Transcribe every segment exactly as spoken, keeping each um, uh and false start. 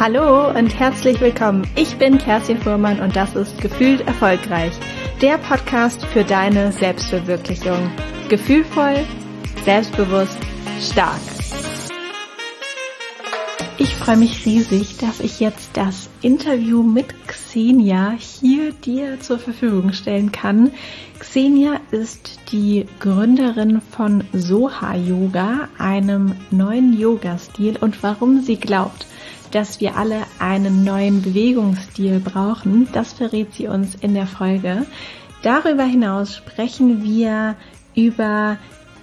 Hallo und herzlich willkommen. Ich bin Kerstin Fuhrmann und das ist Gefühlt Erfolgreich, der Podcast für deine Selbstverwirklichung. Gefühlvoll, selbstbewusst, stark. Ich freue mich riesig, dass ich jetzt das Interview mit Xenia hier dir zur Verfügung stellen kann. Xenia ist die Gründerin von Soha Yoga, einem neuen Yoga-Stil, und warum sie glaubt, dass wir alle einen neuen Bewegungsstil brauchen, das verrät sie uns in der Folge. Darüber hinaus sprechen wir über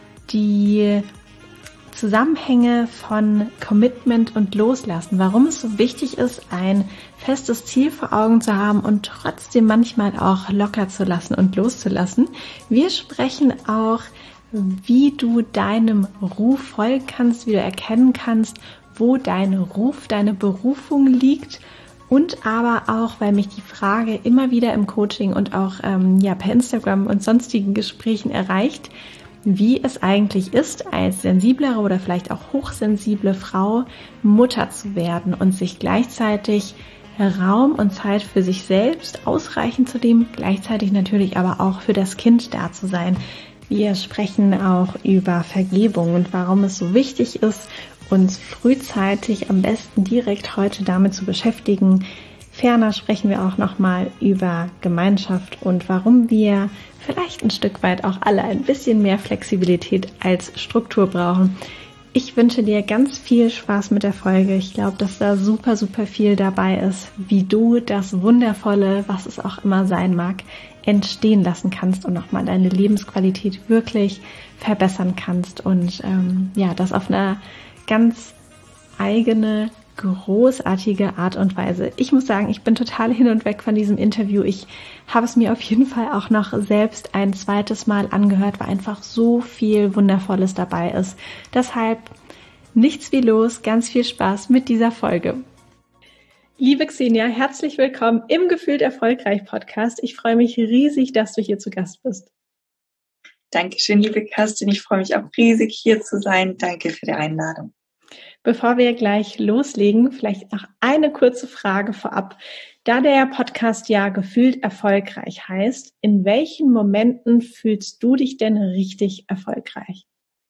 die Zusammenhänge von Commitment und Loslassen, warum es so wichtig ist, ein festes Ziel vor Augen zu haben und trotzdem manchmal auch locker zu lassen und loszulassen. Wir sprechen auch, wie du deinem Ruf folgen kannst, wie du erkennen kannst, wo dein Ruf, deine Berufung liegt, und aber auch, weil mich die Frage immer wieder im Coaching und auch ähm, ja, per Instagram und sonstigen Gesprächen erreicht, wie es eigentlich ist, als sensiblere oder vielleicht auch hochsensible Frau Mutter zu werden und sich gleichzeitig Raum und Zeit für sich selbst ausreichend zu nehmen, gleichzeitig natürlich aber auch für das Kind da zu sein. Wir sprechen auch über Vergebung und warum es so wichtig ist, uns frühzeitig, am besten direkt heute damit zu beschäftigen. Ferner sprechen wir auch nochmal über Gemeinschaft und warum wir vielleicht ein Stück weit auch alle ein bisschen mehr Flexibilität als Struktur brauchen. Ich wünsche dir ganz viel Spaß mit der Folge. Ich glaube, dass da super, super viel dabei ist, wie du das Wundervolle, was es auch immer sein mag, entstehen lassen kannst und nochmal deine Lebensqualität wirklich verbessern kannst und ähm, ja, das auf einer ganz eigene, großartige Art und Weise. Ich muss sagen, ich bin total hin und weg von diesem Interview. Ich habe es mir auf jeden Fall auch noch selbst ein zweites Mal angehört, weil einfach so viel Wundervolles dabei ist. Deshalb nichts wie los, ganz viel Spaß mit dieser Folge. Liebe Xenia, herzlich willkommen im Gefühlt Erfolgreich Podcast. Ich freue mich riesig, dass du hier zu Gast bist. Dankeschön, liebe Kerstin. Ich freue mich auch riesig, hier zu sein. Danke für die Einladung. Bevor wir gleich loslegen, vielleicht noch eine kurze Frage vorab. Da der Podcast ja Gefühlt Erfolgreich heißt, in welchen Momenten fühlst du dich denn richtig erfolgreich?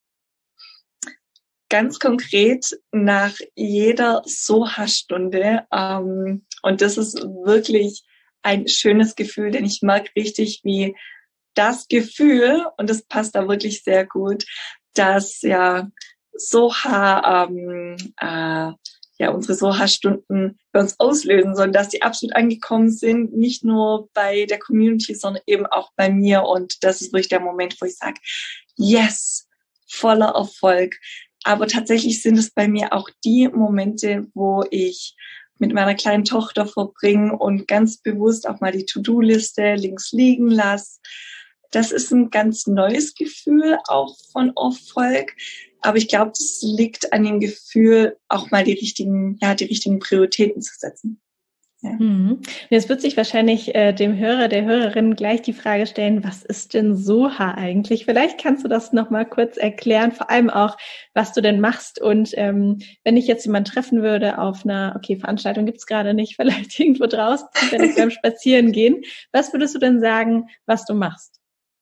Ganz konkret nach jeder Soha-Stunde. Ähm, und das ist wirklich ein schönes Gefühl, denn ich merke richtig, wie das Gefühl, und das passt da wirklich sehr gut, dass ja Soha, ähm, äh, ja, unsere Soha-Stunden bei uns auslösen, sondern dass die absolut angekommen sind, nicht nur bei der Community, sondern eben auch bei mir. Und das ist wirklich der Moment, wo ich sage, yes, voller Erfolg. Aber tatsächlich sind es bei mir auch die Momente, wo ich mit meiner kleinen Tochter verbringe und ganz bewusst auch mal die To-Do-Liste links liegen lasse. Das ist ein ganz neues Gefühl auch von Erfolg. Aber ich glaube, das liegt an dem Gefühl, auch mal die richtigen, ja, die richtigen Prioritäten zu setzen. Ja. Mhm. Jetzt wird sich wahrscheinlich äh, dem Hörer, der Hörerin gleich die Frage stellen, was ist denn Soha eigentlich? Vielleicht kannst du das nochmal kurz erklären, vor allem auch, was du denn machst. Und ähm, wenn ich jetzt jemanden treffen würde auf einer, okay, Veranstaltung gibt's gerade nicht, vielleicht irgendwo draußen, wenn ich beim Spazieren gehen, was würdest du denn sagen, was du machst?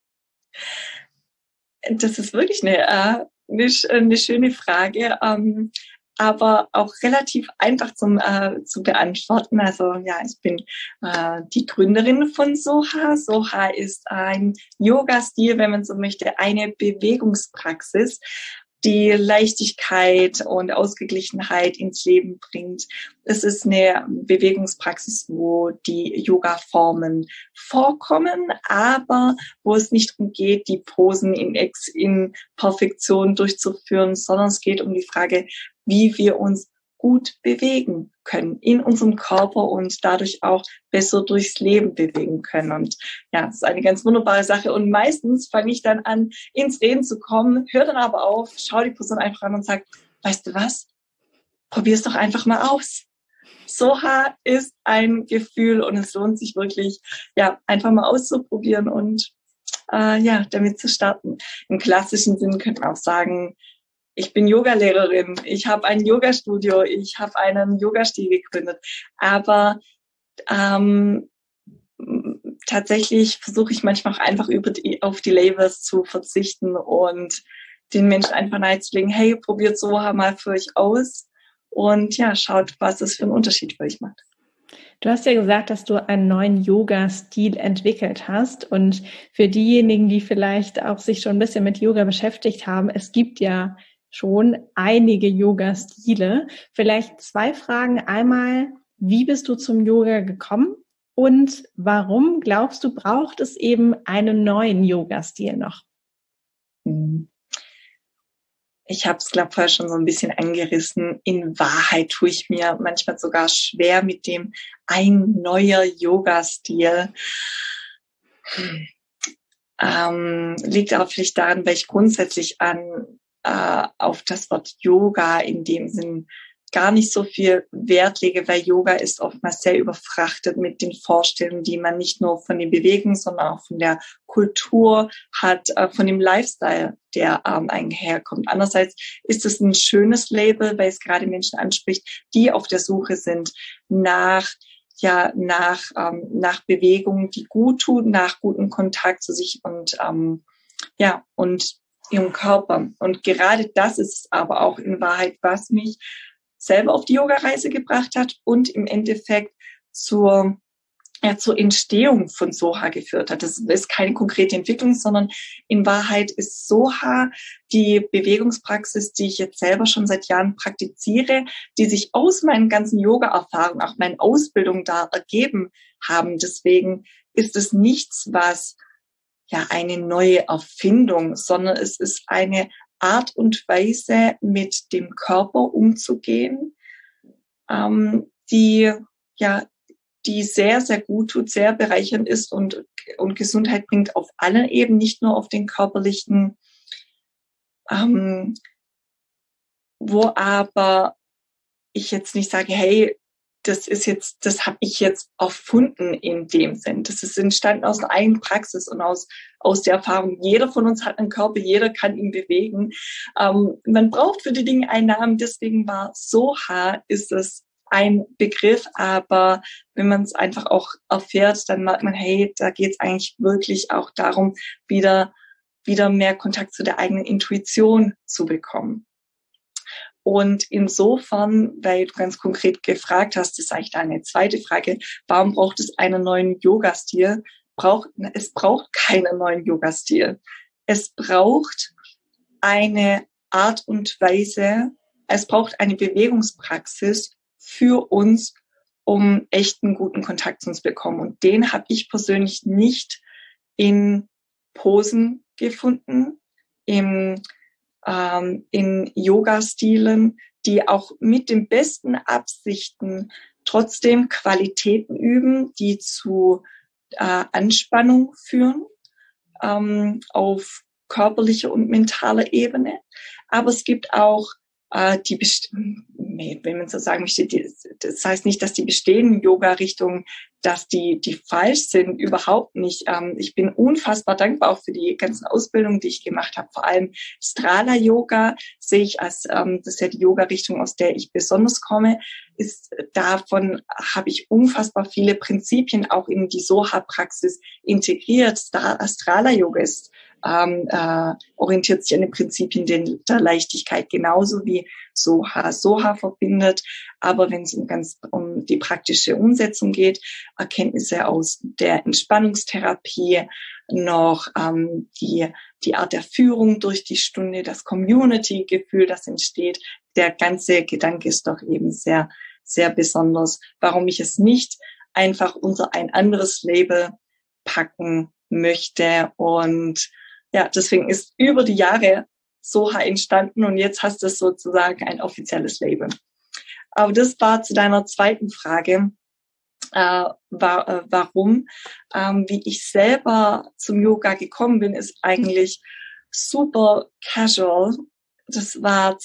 Das ist wirklich eine, äh, eine, eine schöne Frage, ähm, aber auch relativ einfach zum äh, zu beantworten. Also ja, ich bin äh, die Gründerin von Soha. Soha ist ein Yoga-Stil, wenn man so möchte, eine Bewegungspraxis, die Leichtigkeit und Ausgeglichenheit ins Leben bringt. Es ist eine Bewegungspraxis, wo die Yoga-Formen vorkommen, aber wo es nicht darum geht, die Posen in, Ex- in Perfektion durchzuführen, sondern es geht um die Frage, wie wir uns gut bewegen können in unserem Körper und dadurch auch besser durchs Leben bewegen können. Und ja, das ist eine ganz wunderbare Sache. Und meistens fange ich dann an, ins Reden zu kommen, höre dann aber auf, schaue die Person einfach an und sage, weißt du was? Probier es doch einfach mal aus. Soha ist ein Gefühl und es lohnt sich wirklich, ja, einfach mal auszuprobieren und äh, ja, damit zu starten. Im klassischen Sinn könnte man auch sagen, ich bin Yogalehrerin, ich habe ein Yoga-Studio, ich habe einen Yogastil gegründet. Aber ähm, tatsächlich versuche ich manchmal auch einfach über die, auf die Labels zu verzichten und den Menschen einfach nahezulegen, hey, probiert Soha mal für euch aus und ja, schaut, was es für einen Unterschied für euch macht. Du hast ja gesagt, dass du einen neuen Yoga-Stil entwickelt hast, und für diejenigen, die vielleicht auch sich schon ein bisschen mit Yoga beschäftigt haben, es gibt ja schon einige Yoga-Stile. Vielleicht zwei Fragen. Einmal, wie bist du zum Yoga gekommen und warum glaubst du, braucht es eben einen neuen Yoga-Stil noch? Ich habe es, glaube ich, vorher schon so ein bisschen angerissen. In Wahrheit tue ich mir manchmal sogar schwer mit dem ein neuer Yoga-Stil. Hm. Ähm, liegt aber vielleicht daran, weil ich grundsätzlich an äh, auf das Wort Yoga in dem Sinn gar nicht so viel Wert lege, weil Yoga ist oftmals sehr überfrachtet mit den Vorstellungen, die man nicht nur von den Bewegungen, sondern auch von der Kultur hat, äh, von dem Lifestyle, der ähm, einherkommt. Andererseits ist es ein schönes Label, weil es gerade Menschen anspricht, die auf der Suche sind nach ja nach ähm, nach Bewegungen, die gut tun, nach gutem Kontakt zu sich und ähm, ja und ihrem Körper. Und gerade das ist aber auch in Wahrheit, was mich selber auf die Yoga-Reise gebracht hat und im Endeffekt zur, ja, zur Entstehung von Soha geführt hat. Das ist keine konkrete Entwicklung, sondern in Wahrheit ist Soha die Bewegungspraxis, die ich jetzt selber schon seit Jahren praktiziere, die sich aus meinen ganzen Yoga-Erfahrungen, auch meinen Ausbildungen da ergeben haben. Deswegen ist es nichts, was ja eine neue Erfindung, sondern es ist eine Art und Weise, mit dem Körper umzugehen, ähm, die ja, die sehr, sehr gut tut, sehr bereichernd ist und und Gesundheit bringt auf allen Ebenen, nicht nur auf den körperlichen, ähm, wo aber ich jetzt nicht sage, hey, das ist jetzt, das habe ich jetzt erfunden in dem Sinn. Das ist entstanden aus einer eigenen Praxis und aus aus der Erfahrung. Jeder von uns hat einen Körper, jeder kann ihn bewegen. Ähm, man braucht für die Dinge einen Namen, deswegen war Soha, ist es ein Begriff, aber wenn man es einfach auch erfährt, dann merkt man, hey, da geht es eigentlich wirklich auch darum, wieder wieder mehr Kontakt zu der eigenen Intuition zu bekommen. Und insofern, weil du ganz konkret gefragt hast, das ist eigentlich eine zweite Frage, warum braucht es einen neuen Yoga-Stil? Braucht, es braucht keinen neuen Yoga-Stil. Es braucht eine Art und Weise, es braucht eine Bewegungspraxis für uns, um echten guten Kontakt zu uns zu bekommen. Und den habe ich persönlich nicht in Posen gefunden, im ähm, in Yoga-Stilen, die auch mit den besten Absichten trotzdem Qualitäten üben, die zu äh, Anspannung führen, ähm, auf körperlicher und mentaler Ebene. Aber es gibt auch äh, die, Best- wenn man so sagen möchte, die, das heißt nicht, dass die bestehenden Yoga-Richtungen, dass die, die falsch sind, überhaupt nicht. Ähm, ich bin unfassbar dankbar auch für die ganzen Ausbildungen, die ich gemacht habe. Vor allem Strala-Yoga sehe ich als, ähm, das ist ja die Yoga-Richtung, aus der ich besonders komme, ist, davon habe ich unfassbar viele Prinzipien auch in die Soha-Praxis integriert. Strala-Yoga ist Ähm, äh, orientiert sich an den Prinzipien der Leichtigkeit, genauso wie Soha. Soha verbindet, aber wenn es um, ganz, um die praktische Umsetzung geht, Erkenntnisse aus der Entspannungstherapie, noch ähm, die, die Art der Führung durch die Stunde, das Community-Gefühl, das entsteht. Der ganze Gedanke ist doch eben sehr, sehr besonders. Warum ich es nicht einfach unter ein anderes Label packen möchte. Und ja, deswegen ist über die Jahre Soha entstanden und jetzt hast du sozusagen ein offizielles Label. Aber das war zu deiner zweiten Frage, äh, war, äh, warum. Ähm, wie ich selber zum Yoga gekommen bin, ist eigentlich super casual. Das war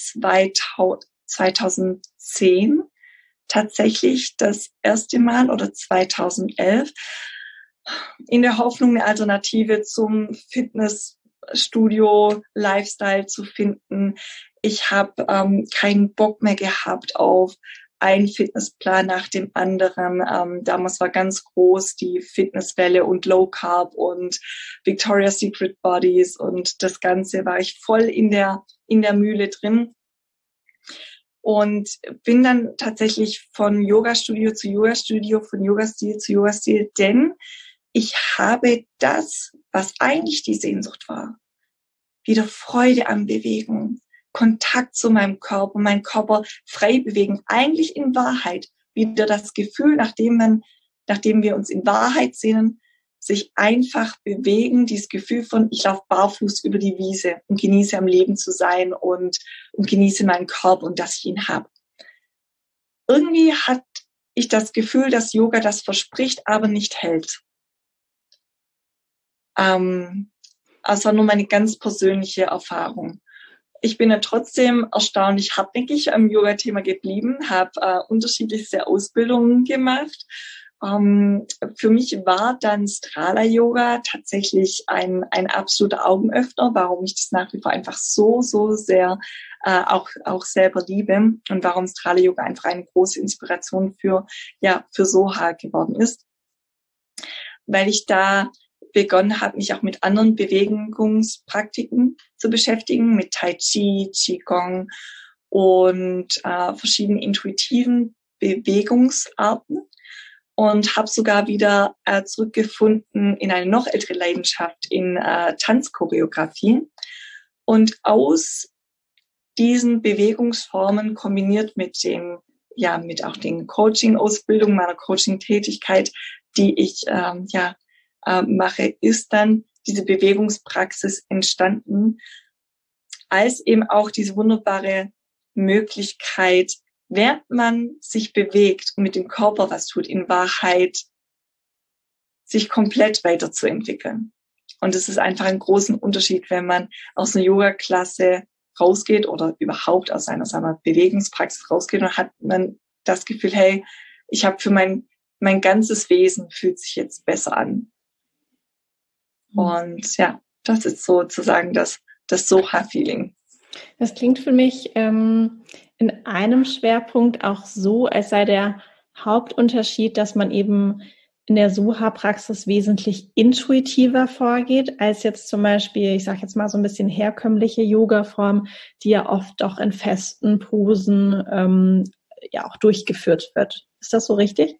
zweitausendzehn tatsächlich das erste Mal oder zweitausendelf. In der Hoffnung, eine Alternative zum Fitness Studio-Lifestyle zu finden. Ich habe ähm, keinen Bock mehr gehabt auf einen Fitnessplan nach dem anderen. Ähm, damals war ganz groß die Fitnesswelle und Low Carb und Victoria's Secret Bodies und das Ganze war ich voll in der in der Mühle drin. Und bin dann tatsächlich von Yoga-Studio zu Yoga-Studio, von Yoga-Stil zu Yoga-Stil, denn ich habe das, was eigentlich die Sehnsucht war, wieder Freude an Bewegung, Kontakt zu meinem Körper, meinen Körper frei bewegen, eigentlich in Wahrheit wieder das Gefühl, nachdem man, nachdem wir uns in Wahrheit sehnen, sich einfach bewegen, dieses Gefühl von, ich laufe barfuß über die Wiese und genieße am Leben zu sein und, und genieße meinen Körper und dass ich ihn habe. Irgendwie hat ich das Gefühl, dass Yoga das verspricht, aber nicht hält. Ähm, also nur meine ganz persönliche Erfahrung. Ich bin ja trotzdem erstaunlich hartnäckig am Yoga-Thema geblieben, habe äh, unterschiedlichste Ausbildungen gemacht. Ähm, für mich war dann Strala-Yoga tatsächlich ein, ein absoluter Augenöffner, warum ich das nach wie vor einfach so, so sehr äh, auch, auch selber liebe und warum Strala-Yoga einfach eine große Inspiration für, ja, für Soha geworden ist. Weil ich da begonnen habe, mich auch mit anderen Bewegungspraktiken zu beschäftigen, mit Tai Chi, Qigong und äh, verschiedenen intuitiven Bewegungsarten. Und habe sogar wieder äh, zurückgefunden in eine noch ältere Leidenschaft, in äh, Tanzchoreografie. Und aus diesen Bewegungsformen kombiniert mit dem, ja, mit auch den Coaching-Ausbildungen, meiner Coaching-Tätigkeit, die ich ähm, ja äh, mache, ist dann diese Bewegungspraxis entstanden, als eben auch diese wunderbare Möglichkeit, während man sich bewegt und mit dem Körper was tut, in Wahrheit sich komplett weiterzuentwickeln. Und es ist einfach ein großen Unterschied, wenn man aus einer Yoga-Klasse rausgeht oder überhaupt aus einer, sagen wir, Bewegungspraxis rausgeht und hat man das Gefühl, hey, ich habe für mein, mein ganzes Wesen fühlt sich jetzt besser an. Mhm. Und ja, das ist sozusagen das, das Soha-Feeling. Das klingt für mich ähm, in einem Schwerpunkt auch so, als sei der Hauptunterschied, dass man eben in der Soha-Praxis wesentlich intuitiver vorgeht, als jetzt zum Beispiel, ich sage jetzt mal so ein bisschen herkömmliche Yoga-Form, die ja oft auch in festen Posen ähm, ja auch durchgeführt wird. Ist das so richtig?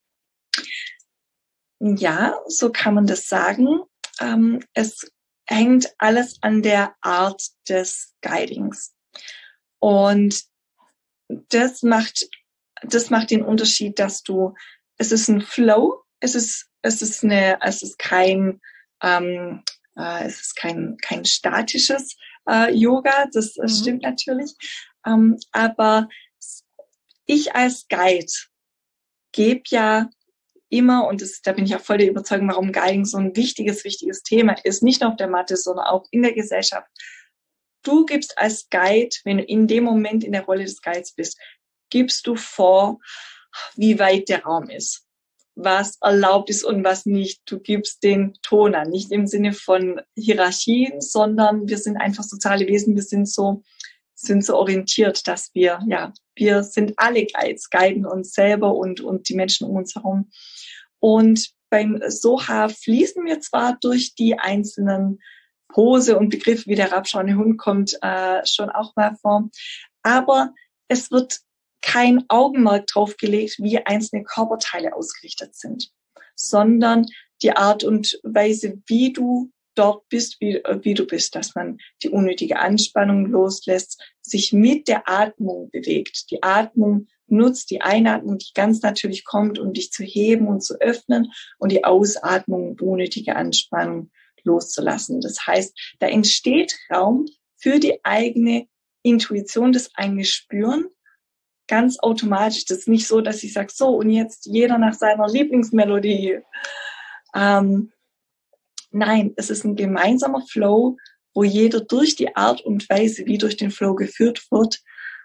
Ja, so kann man das sagen. Ähm, es hängt alles an der Art des Guidings. Und das macht, das macht den Unterschied, dass du, es ist ein Flow, es ist, es ist eine, es ist kein, ähm, äh, es ist kein, kein statisches äh, Yoga, das, das mhm. stimmt natürlich. Ähm, aber ich als Guide gebe ja immer, und das, da bin ich auch voll der Überzeugung, warum Guiding so ein wichtiges, wichtiges Thema ist, nicht nur auf der Matte, sondern auch in der Gesellschaft. Du gibst als Guide, wenn du in dem Moment in der Rolle des Guides bist, gibst du vor, wie weit der Raum ist, was erlaubt ist und was nicht. Du gibst den Ton an, nicht im Sinne von Hierarchien, sondern wir sind einfach soziale Wesen, wir sind so, sind so orientiert, dass wir, ja, wir sind alle Guides, guiden uns selber und, und die Menschen um uns herum. Und beim Soha fließen wir zwar durch die einzelnen Pose und Begriffe, wie der herabschauende Hund kommt, äh, schon auch mal vor, aber es wird kein Augenmerk drauf gelegt, wie einzelne Körperteile ausgerichtet sind, sondern die Art und Weise, wie du dort bist, wie, wie du bist, dass man die unnötige Anspannung loslässt, sich mit der Atmung bewegt. Die Atmung nutzt die Einatmung, die ganz natürlich kommt, um dich zu heben und zu öffnen, und die Ausatmung, unnötige Anspannung loszulassen. Das heißt, da entsteht Raum für die eigene Intuition, das eigene Spüren, ganz automatisch. Das ist nicht so, dass ich sage, so, und jetzt jeder nach seiner Lieblingsmelodie. Ähm, nein, es ist ein gemeinsamer Flow, wo jeder durch die Art und Weise, wie durch den Flow geführt wird,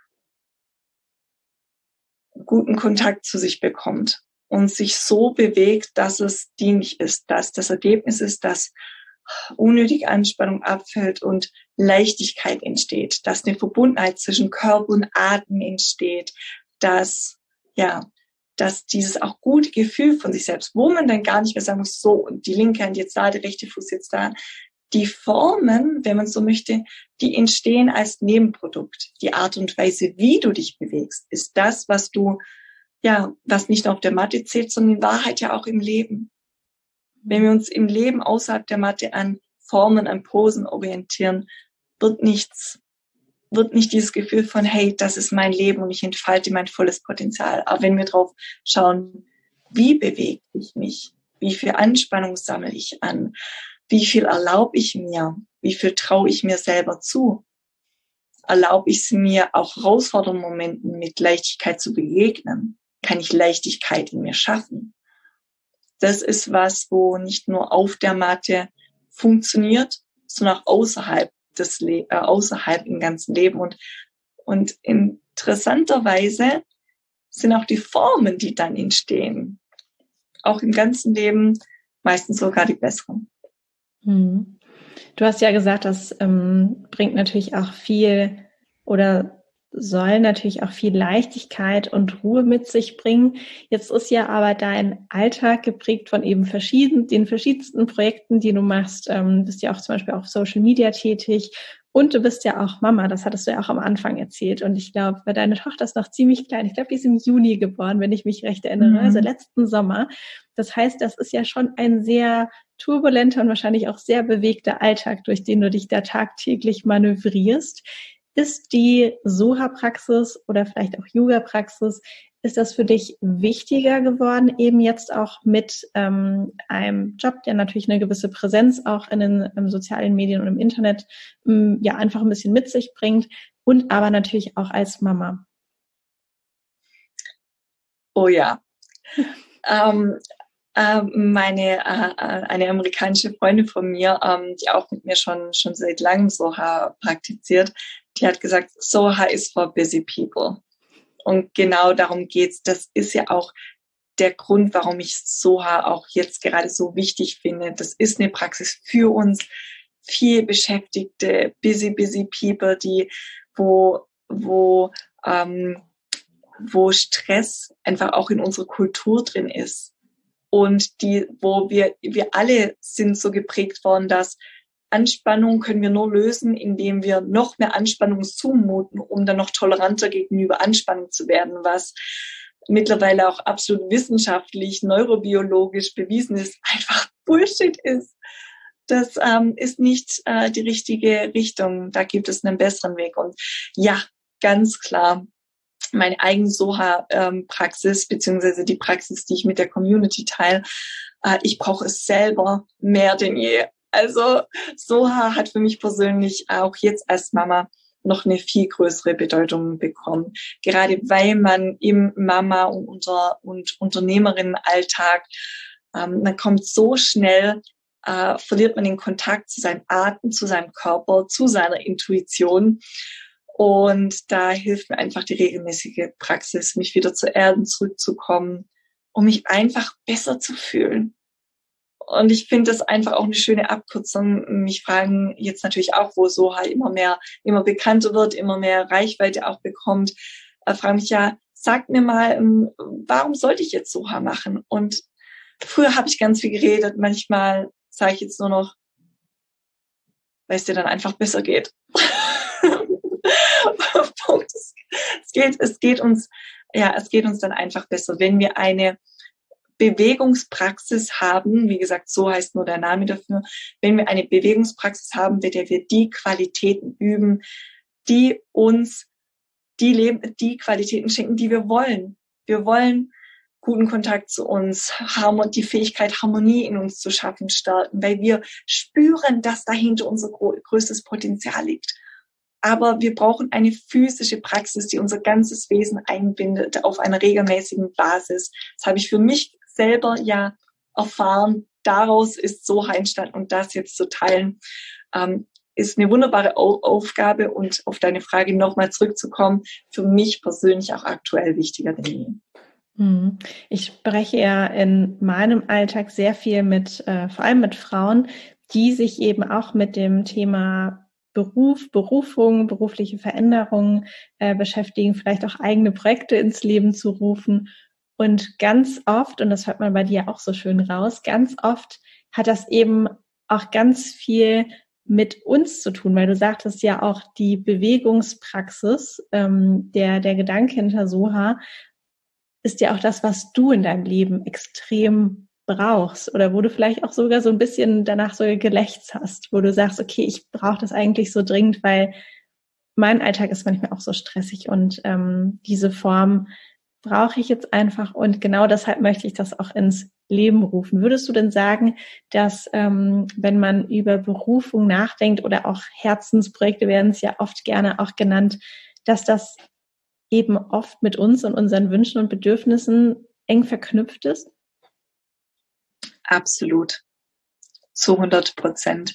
guten Kontakt zu sich bekommt und sich so bewegt, dass es dienlich ist, dass das Ergebnis ist, dass unnötige Anspannung abfällt und Leichtigkeit entsteht, dass eine Verbundenheit zwischen Körper und Atem entsteht, dass, ja, dass dieses auch gute Gefühl von sich selbst, wo man dann gar nicht mehr sagen muss, so, und die linke Hand jetzt da, der rechte Fuß jetzt da, die Formen, wenn man so möchte, die entstehen als Nebenprodukt. Die Art und Weise, wie du dich bewegst, ist das, was du, ja, was nicht nur auf der Matte zählt, sondern in Wahrheit ja auch im Leben. Wenn wir uns im Leben außerhalb der Matte an Formen, an Posen orientieren, wird nichts, wird nicht dieses Gefühl von, hey, das ist mein Leben und ich entfalte mein volles Potenzial. Aber wenn wir drauf schauen, wie bewege ich mich, wie viel Anspannung sammle ich an, wie viel erlaube ich mir, wie viel traue ich mir selber zu, erlaube ich es mir, auch herausfordernden Momenten mit Leichtigkeit zu begegnen, kann ich Leichtigkeit in mir schaffen. Das ist was, wo nicht nur auf der Matte funktioniert, sondern auch außerhalb des Le- äh, außerhalb im ganzen Leben. Und, und interessanterweise sind auch die Formen, die dann entstehen, auch im ganzen Leben meistens sogar die besseren. Hm. Du hast ja gesagt, das ähm, bringt natürlich auch viel oder soll natürlich auch viel Leichtigkeit und Ruhe mit sich bringen. Jetzt ist ja aber dein Alltag geprägt von eben verschieden, den verschiedensten Projekten, die du machst. Ähm, bist ja auch zum Beispiel auf Social Media tätig und du bist ja auch Mama. Das hattest du ja auch am Anfang erzählt. Und ich glaube, deine Tochter ist noch ziemlich klein. Ich glaube, die ist im Juni geboren, wenn ich mich recht erinnere, mhm. also letzten Sommer. Das heißt, das ist ja schon ein sehr turbulenter und wahrscheinlich auch sehr bewegter Alltag, durch den du dich da tagtäglich manövrierst. Ist die Soha-Praxis oder vielleicht auch Yoga-Praxis, ist das für dich wichtiger geworden, eben jetzt auch mit ähm, einem Job, der natürlich eine gewisse Präsenz auch in den ähm, sozialen Medien und im Internet ähm, ja einfach ein bisschen mit sich bringt und aber natürlich auch als Mama? Oh ja. ähm, ähm, meine äh, eine amerikanische Freundin von mir, ähm, die auch mit mir schon schon seit langem Soha praktiziert, die hat gesagt, Soha is for busy people. Und genau darum geht's. Das ist ja auch der Grund, warum ich Soha auch jetzt gerade so wichtig finde. Das ist eine Praxis für uns viel beschäftigte, busy, busy people, die, wo, wo, ähm, wo Stress einfach auch in unserer Kultur drin ist. Und die, wo wir, wir alle sind so geprägt worden, dass Anspannung können wir nur lösen, indem wir noch mehr Anspannung zumuten, um dann noch toleranter gegenüber Anspannung zu werden, was mittlerweile auch absolut wissenschaftlich, neurobiologisch bewiesen ist, einfach Bullshit ist. Das ähm, ist nicht äh, die richtige Richtung. Da gibt es einen besseren Weg. Und ja, ganz klar, meine eigene Soha-Praxis, beziehungsweise die Praxis, die ich mit der Community teile, äh, ich brauche es selber mehr denn je. Also Soha hat für mich persönlich auch jetzt als Mama noch eine viel größere Bedeutung bekommen. Gerade weil man im Mama- und, Unter- und Unternehmerinnenalltag, ähm, man kommt so schnell, äh, verliert man den Kontakt zu seinem Atem, zu seinem Körper, zu seiner Intuition. Und da hilft mir einfach die regelmäßige Praxis, mich wieder zu erden, zurückzukommen, um mich einfach besser zu fühlen. Und ich finde das einfach auch eine schöne Abkürzung. Mich fragen jetzt natürlich auch, wo Soha immer mehr, immer bekannter wird, immer mehr Reichweite auch bekommt, äh, fragen mich ja, sag mir mal, ähm, warum sollte ich jetzt Soha machen? Und früher habe ich ganz viel geredet, manchmal sage ich jetzt nur noch, weil es dir dann einfach besser geht. es geht, es geht uns, ja, es geht uns dann einfach besser, wenn wir eine Bewegungspraxis haben, wie gesagt, so heißt nur der Name dafür, wenn wir eine Bewegungspraxis haben, mit der wir die Qualitäten üben, die uns die Leben, die Qualitäten schenken, die wir wollen. Wir wollen guten Kontakt zu uns, die Fähigkeit, Harmonie in uns zu schaffen, stärken, weil wir spüren, dass dahinter unser größtes Potenzial liegt. Aber wir brauchen eine physische Praxis, die unser ganzes Wesen einbindet auf einer regelmäßigen Basis. Das habe ich für mich selber ja erfahren. Daraus ist Soha entstanden und das jetzt zu teilen, ähm, ist eine wunderbare Au- Aufgabe und auf deine Frage nochmal zurückzukommen, für mich persönlich auch aktuell wichtiger denn je. Ich spreche ja in meinem Alltag sehr viel mit, äh, vor allem mit Frauen, die sich eben auch mit dem Thema Beruf, Berufung, berufliche Veränderungen äh, beschäftigen, vielleicht auch eigene Projekte ins Leben zu rufen. Und ganz oft, und das hört man bei dir auch so schön raus, ganz oft hat das eben auch ganz viel mit uns zu tun, weil du sagtest ja auch, die Bewegungspraxis, ähm, der, der Gedanke hinter Soha, ist ja auch das, was du in deinem Leben extrem brauchst oder wo du vielleicht auch sogar so ein bisschen danach so gelächzt hast, wo du sagst, okay, ich brauche das eigentlich so dringend, weil mein Alltag ist manchmal auch so stressig und ähm, diese Form brauche ich jetzt einfach und genau deshalb möchte ich das auch ins Leben rufen. Würdest du denn sagen, dass ähm, wenn man über Berufung nachdenkt oder auch Herzensprojekte werden es ja oft gerne auch genannt, dass das eben oft mit uns und unseren Wünschen und Bedürfnissen eng verknüpft ist? Absolut. Zu hundert Prozent.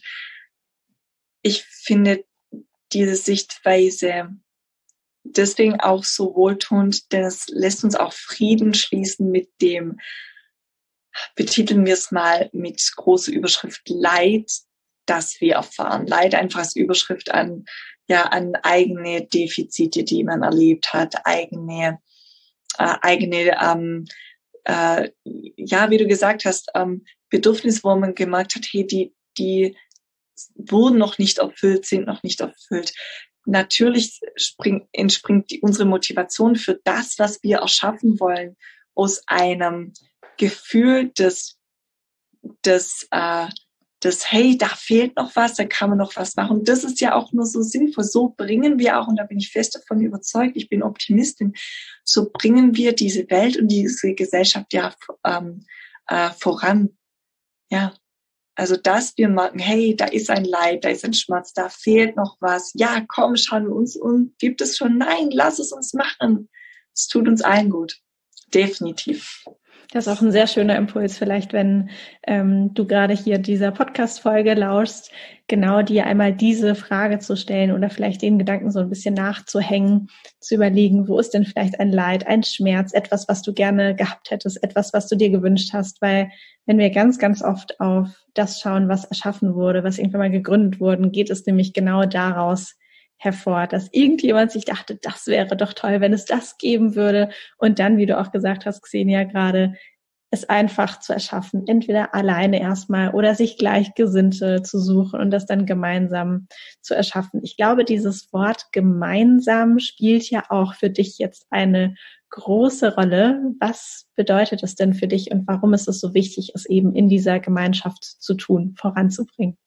Ich finde diese Sichtweise deswegen auch so wohltuend, denn es lässt uns auch Frieden schließen mit dem, betiteln wir es mal mit großer Überschrift Leid, das wir erfahren. Leid einfach als Überschrift an, ja, an eigene Defizite, die man erlebt hat, eigene, äh, eigene, ähm, äh, ja, wie du gesagt hast, ähm, Bedürfnisse, wo man gemerkt hat, hey, die, die wurden noch nicht erfüllt, sind noch nicht erfüllt. Natürlich spring, entspringt die, unsere Motivation für das, was wir erschaffen wollen, aus einem Gefühl des, des, äh, des, hey, da fehlt noch was, da kann man noch was machen. Und das ist ja auch nur so sinnvoll. So bringen wir auch, und da bin ich fest davon überzeugt, ich bin Optimistin, so bringen wir diese Welt und diese Gesellschaft ja ähm, äh, voran. Ja. Also, dass wir merken, hey, da ist ein Leid, da ist ein Schmerz, da fehlt noch was. Ja, komm, schauen wir uns um. Gibt es schon? Nein, lass es uns machen. Es tut uns allen gut. Definitiv. Das ist auch ein sehr schöner Impuls, vielleicht, wenn ähm, du gerade hier dieser Podcast-Folge lauschst, genau dir einmal diese Frage zu stellen oder vielleicht den Gedanken so ein bisschen nachzuhängen, zu überlegen, wo ist denn vielleicht ein Leid, ein Schmerz, etwas, was du gerne gehabt hättest, etwas, was du dir gewünscht hast, weil wenn wir ganz, ganz oft auf das schauen, was erschaffen wurde, was irgendwann mal gegründet wurde, geht es nämlich genau daraus hervor, dass irgendjemand sich dachte, das wäre doch toll, wenn es das geben würde und dann, wie du auch gesagt hast, Xenia, gerade es einfach zu erschaffen, entweder alleine erstmal oder sich Gleichgesinnte zu suchen und das dann gemeinsam zu erschaffen. Ich glaube, dieses Wort gemeinsam spielt ja auch für dich jetzt eine große Rolle. Was bedeutet es denn für dich und warum ist es so wichtig, es eben in dieser Gemeinschaft zu tun, voranzubringen?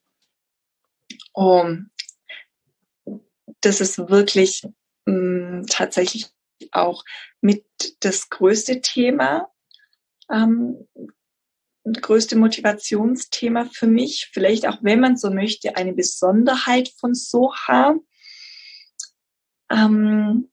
Oh, das ist wirklich mh, tatsächlich auch mit das größte Thema, ähm, größte Motivationsthema für mich, vielleicht auch, wenn man so möchte, eine Besonderheit von Soha. Ähm,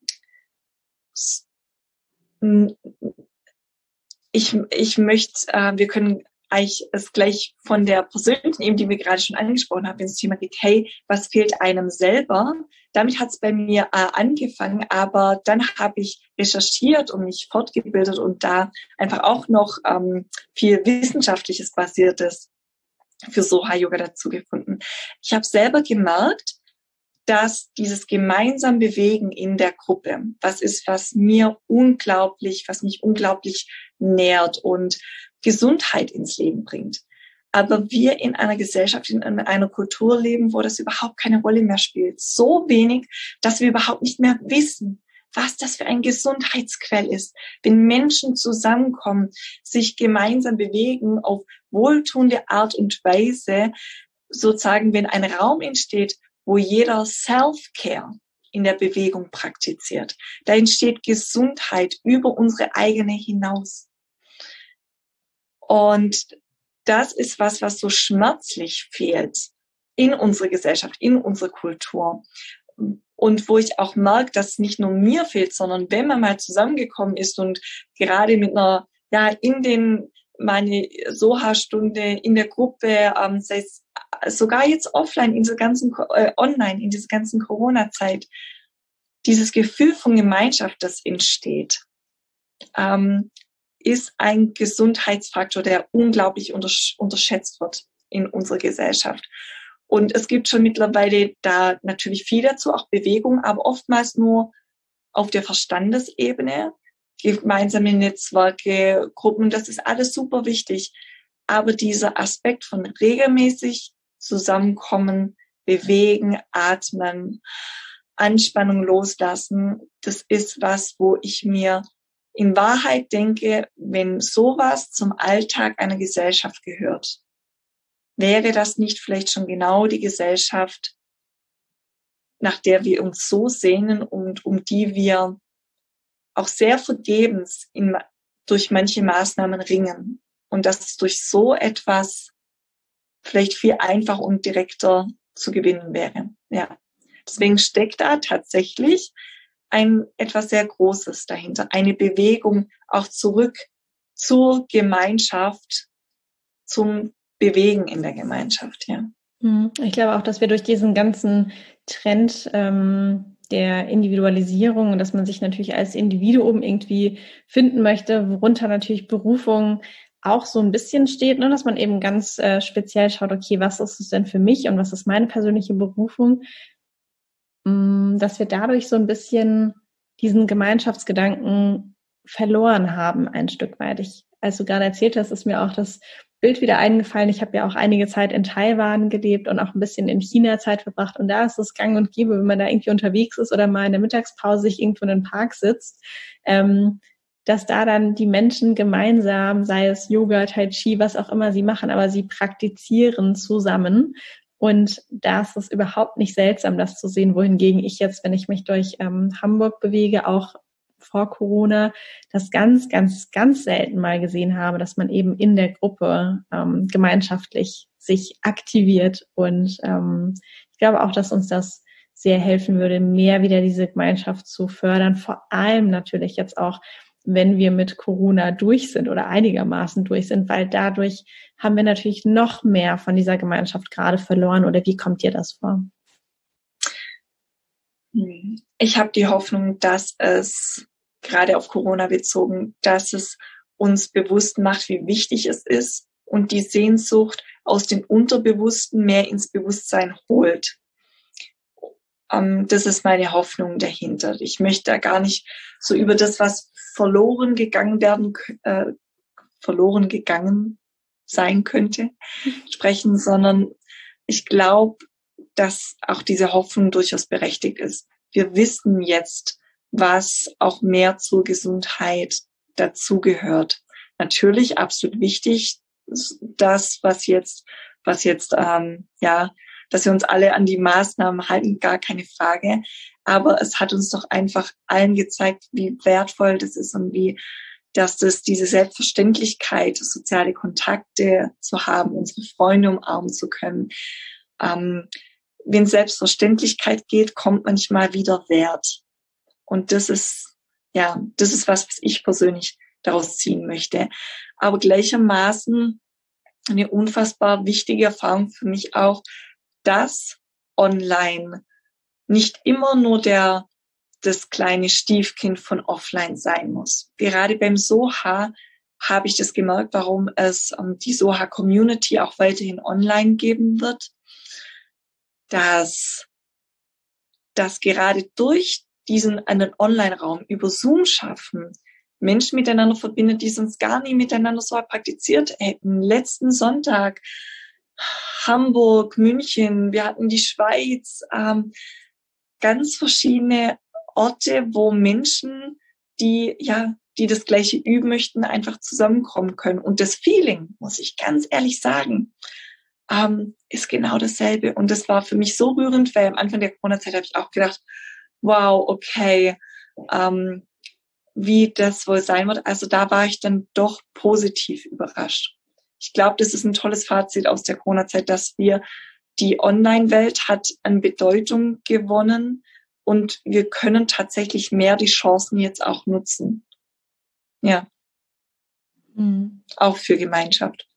ich, ich möchte, äh, wir können eigentlich es gleich von der persönlichen Ebene, die wir gerade schon angesprochen haben, wenn es Thema geht, hey, was fehlt einem selber? Damit hat es bei mir äh, angefangen, aber dann habe ich recherchiert und mich fortgebildet und da einfach auch noch ähm, viel Wissenschaftliches Basiertes für Soha-Yoga dazu gefunden. Ich habe selber gemerkt, dass dieses gemeinsam Bewegen in der Gruppe, was ist, was mir unglaublich, was mich unglaublich nährt und Gesundheit ins Leben bringt. Aber wir in einer Gesellschaft, in einer Kultur leben, wo das überhaupt keine Rolle mehr spielt. So wenig, dass wir überhaupt nicht mehr wissen, was das für ein Gesundheitsquell ist. Wenn Menschen zusammenkommen, sich gemeinsam bewegen auf wohltuende Art und Weise, sozusagen, wenn ein Raum entsteht, wo jeder Self-Care in der Bewegung praktiziert, da entsteht Gesundheit über unsere eigene hinaus. Und das ist was, was so schmerzlich fehlt in unserer Gesellschaft, in unserer Kultur. Und wo ich auch merke, dass es nicht nur mir fehlt, sondern wenn man mal zusammengekommen ist und gerade mit einer, ja, in den, meine Soha-Stunde in der Gruppe, ähm, sei es sogar jetzt offline, in dieser ganzen, äh, online, in dieser ganzen Corona-Zeit, dieses Gefühl von Gemeinschaft, das entsteht, ähm, ist ein Gesundheitsfaktor, der unglaublich untersch- unterschätzt wird in unserer Gesellschaft. Und es gibt schon mittlerweile da natürlich viel dazu, auch Bewegung, aber oftmals nur auf der Verstandesebene, gemeinsame Netzwerke, Gruppen, das ist alles super wichtig. Aber dieser Aspekt von regelmäßig zusammenkommen, bewegen, atmen, Anspannung loslassen, das ist was, wo ich mir in Wahrheit denke, wenn sowas zum Alltag einer Gesellschaft gehört, wäre das nicht vielleicht schon genau die Gesellschaft, nach der wir uns so sehnen und um die wir auch sehr vergebens in, durch manche Maßnahmen ringen. Und dass es durch so etwas vielleicht viel einfacher und direkter zu gewinnen wäre. Ja. Deswegen steckt da tatsächlich ein etwas sehr Großes dahinter. Eine Bewegung auch zurück zur Gemeinschaft, zum Bewegen in der Gemeinschaft, ja. Ich glaube auch, dass wir durch diesen ganzen Trend ähm, der Individualisierung und dass man sich natürlich als Individuum irgendwie finden möchte, worunter natürlich Berufung auch so ein bisschen steht, ne, dass man eben ganz äh, speziell schaut, okay, was ist es denn für mich und was ist meine persönliche Berufung, ähm, dass wir dadurch so ein bisschen diesen Gemeinschaftsgedanken verloren haben, ein Stück weit. Ich, als du gerade erzählt hast, ist mir auch das Bild wieder eingefallen. Ich habe ja auch einige Zeit in Taiwan gelebt und auch ein bisschen in China Zeit verbracht. Und da ist es gang und gäbe, wenn man da irgendwie unterwegs ist oder mal in der Mittagspause sich irgendwo in den Park sitzt, ähm, dass da dann die Menschen gemeinsam, sei es Yoga, Tai Chi, was auch immer sie machen, aber sie praktizieren zusammen. Und da ist es überhaupt nicht seltsam, das zu sehen, wohingegen ich jetzt, wenn ich mich durch ähm, Hamburg bewege, auch vor Corona, das ganz, ganz, ganz selten mal gesehen habe, dass man eben in der Gruppe ähm, gemeinschaftlich sich aktiviert. Und ähm, ich glaube auch, dass uns das sehr helfen würde, mehr wieder diese Gemeinschaft zu fördern. Vor allem natürlich jetzt auch, wenn wir mit Corona durch sind oder einigermaßen durch sind, weil dadurch haben wir natürlich noch mehr von dieser Gemeinschaft gerade verloren. Oder wie kommt dir das vor? Ich habe die Hoffnung, dass es, gerade auf Corona bezogen, dass es uns bewusst macht, wie wichtig es ist und die Sehnsucht aus dem Unterbewussten mehr ins Bewusstsein holt. Ähm, das ist meine Hoffnung dahinter. Ich möchte da gar nicht so über das, was verloren gegangen werden, äh, verloren gegangen sein könnte, sprechen, sondern ich glaube, dass auch diese Hoffnung durchaus berechtigt ist. Wir wissen jetzt, was auch mehr zur Gesundheit dazugehört. Natürlich absolut wichtig, das, was jetzt, was jetzt, ähm, ja, dass wir uns alle an die Maßnahmen halten, gar keine Frage. Aber es hat uns doch einfach allen gezeigt, wie wertvoll das ist und wie, dass das diese Selbstverständlichkeit, soziale Kontakte zu haben, unsere Freunde umarmen zu können. Ähm, wenn Selbstverständlichkeit geht, kommt manchmal wieder Wert. Und das ist, ja, das ist was, was ich persönlich daraus ziehen möchte. Aber gleichermaßen eine unfassbar wichtige Erfahrung für mich auch, dass online nicht immer nur der, das kleine Stiefkind von offline sein muss. Gerade beim Soha habe ich das gemerkt, warum es um, die Soha-Community auch weiterhin online geben wird, dass, dass gerade durch diesen einen Online-Raum über Zoom schaffen, Menschen miteinander verbindet, die sonst gar nie miteinander so praktiziert hätten. Letzten Sonntag Hamburg, München, wir hatten die Schweiz, ähm, ganz verschiedene Orte, wo Menschen, die ja, die das Gleiche üben möchten, einfach zusammenkommen können. Und das Feeling, muss ich ganz ehrlich sagen, ähm, ist genau dasselbe. Und das war für mich so rührend, weil am Anfang der Corona-Zeit habe ich auch gedacht, wow, okay, ähm, wie das wohl sein wird. Also da war ich dann doch positiv überrascht. Ich glaube, das ist ein tolles Fazit aus der Corona-Zeit, dass wir, die Online-Welt hat an Bedeutung gewonnen und wir können tatsächlich mehr die Chancen jetzt auch nutzen. Ja. Mhm. Auch für Gemeinschaft.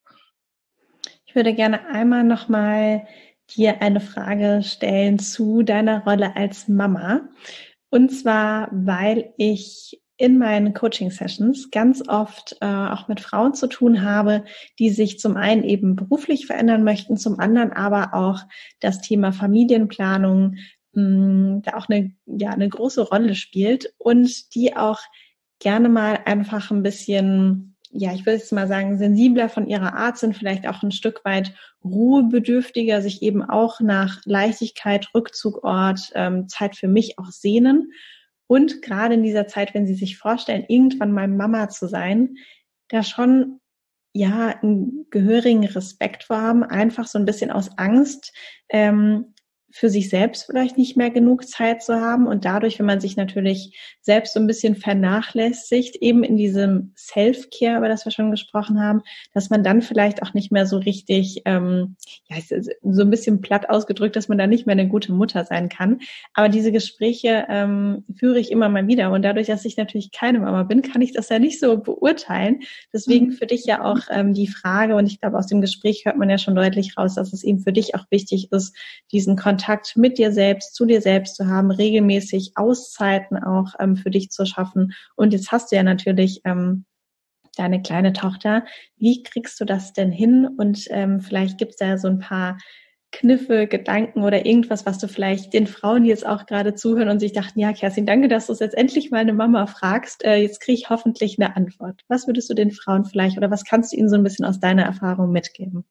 Ich würde gerne einmal nochmal dir eine Frage stellen zu deiner Rolle als Mama. Und zwar, weil ich in meinen Coaching-Sessions ganz oft äh, auch mit Frauen zu tun habe, die sich zum einen eben beruflich verändern möchten, zum anderen aber auch das Thema Familienplanung mh, da auch eine, ja, eine große Rolle spielt und die auch gerne mal einfach ein bisschen, ja, ich würde jetzt mal sagen, sensibler von ihrer Art sind, vielleicht auch ein Stück weit ruhebedürftiger, sich eben auch nach Leichtigkeit, Rückzugort, ähm, Zeit für mich auch sehnen. Und gerade in dieser Zeit, wenn Sie sich vorstellen, irgendwann mal Mama zu sein, da schon ja einen gehörigen Respekt vor haben, einfach so ein bisschen aus Angst, ähm, für sich selbst vielleicht nicht mehr genug Zeit zu haben und dadurch, wenn man sich natürlich selbst so ein bisschen vernachlässigt, eben in diesem Self-Care, über das wir schon gesprochen haben, dass man dann vielleicht auch nicht mehr so richtig, ähm, ja, so ein bisschen platt ausgedrückt, dass man da nicht mehr eine gute Mutter sein kann. Aber diese Gespräche ähm, führe ich immer mal wieder und dadurch, dass ich natürlich keine Mama bin, kann ich das ja nicht so beurteilen. Deswegen für dich ja auch ähm, die Frage, und ich glaube, aus dem Gespräch hört man ja schon deutlich raus, dass es eben für dich auch wichtig ist, diesen Kontakt mit dir selbst, zu dir selbst zu haben, regelmäßig Auszeiten auch ähm, für dich zu schaffen. Und jetzt hast du ja natürlich ähm, deine kleine Tochter. Wie kriegst du das denn hin? Und ähm, vielleicht gibt es da so ein paar Kniffe, Gedanken oder irgendwas, was du vielleicht den Frauen, die jetzt auch gerade zuhören und sich dachten, ja, Kerstin, danke, dass du es jetzt endlich mal eine Mama fragst. Äh, jetzt kriege ich hoffentlich eine Antwort. Was würdest du den Frauen vielleicht oder was kannst du ihnen so ein bisschen aus deiner Erfahrung mitgeben?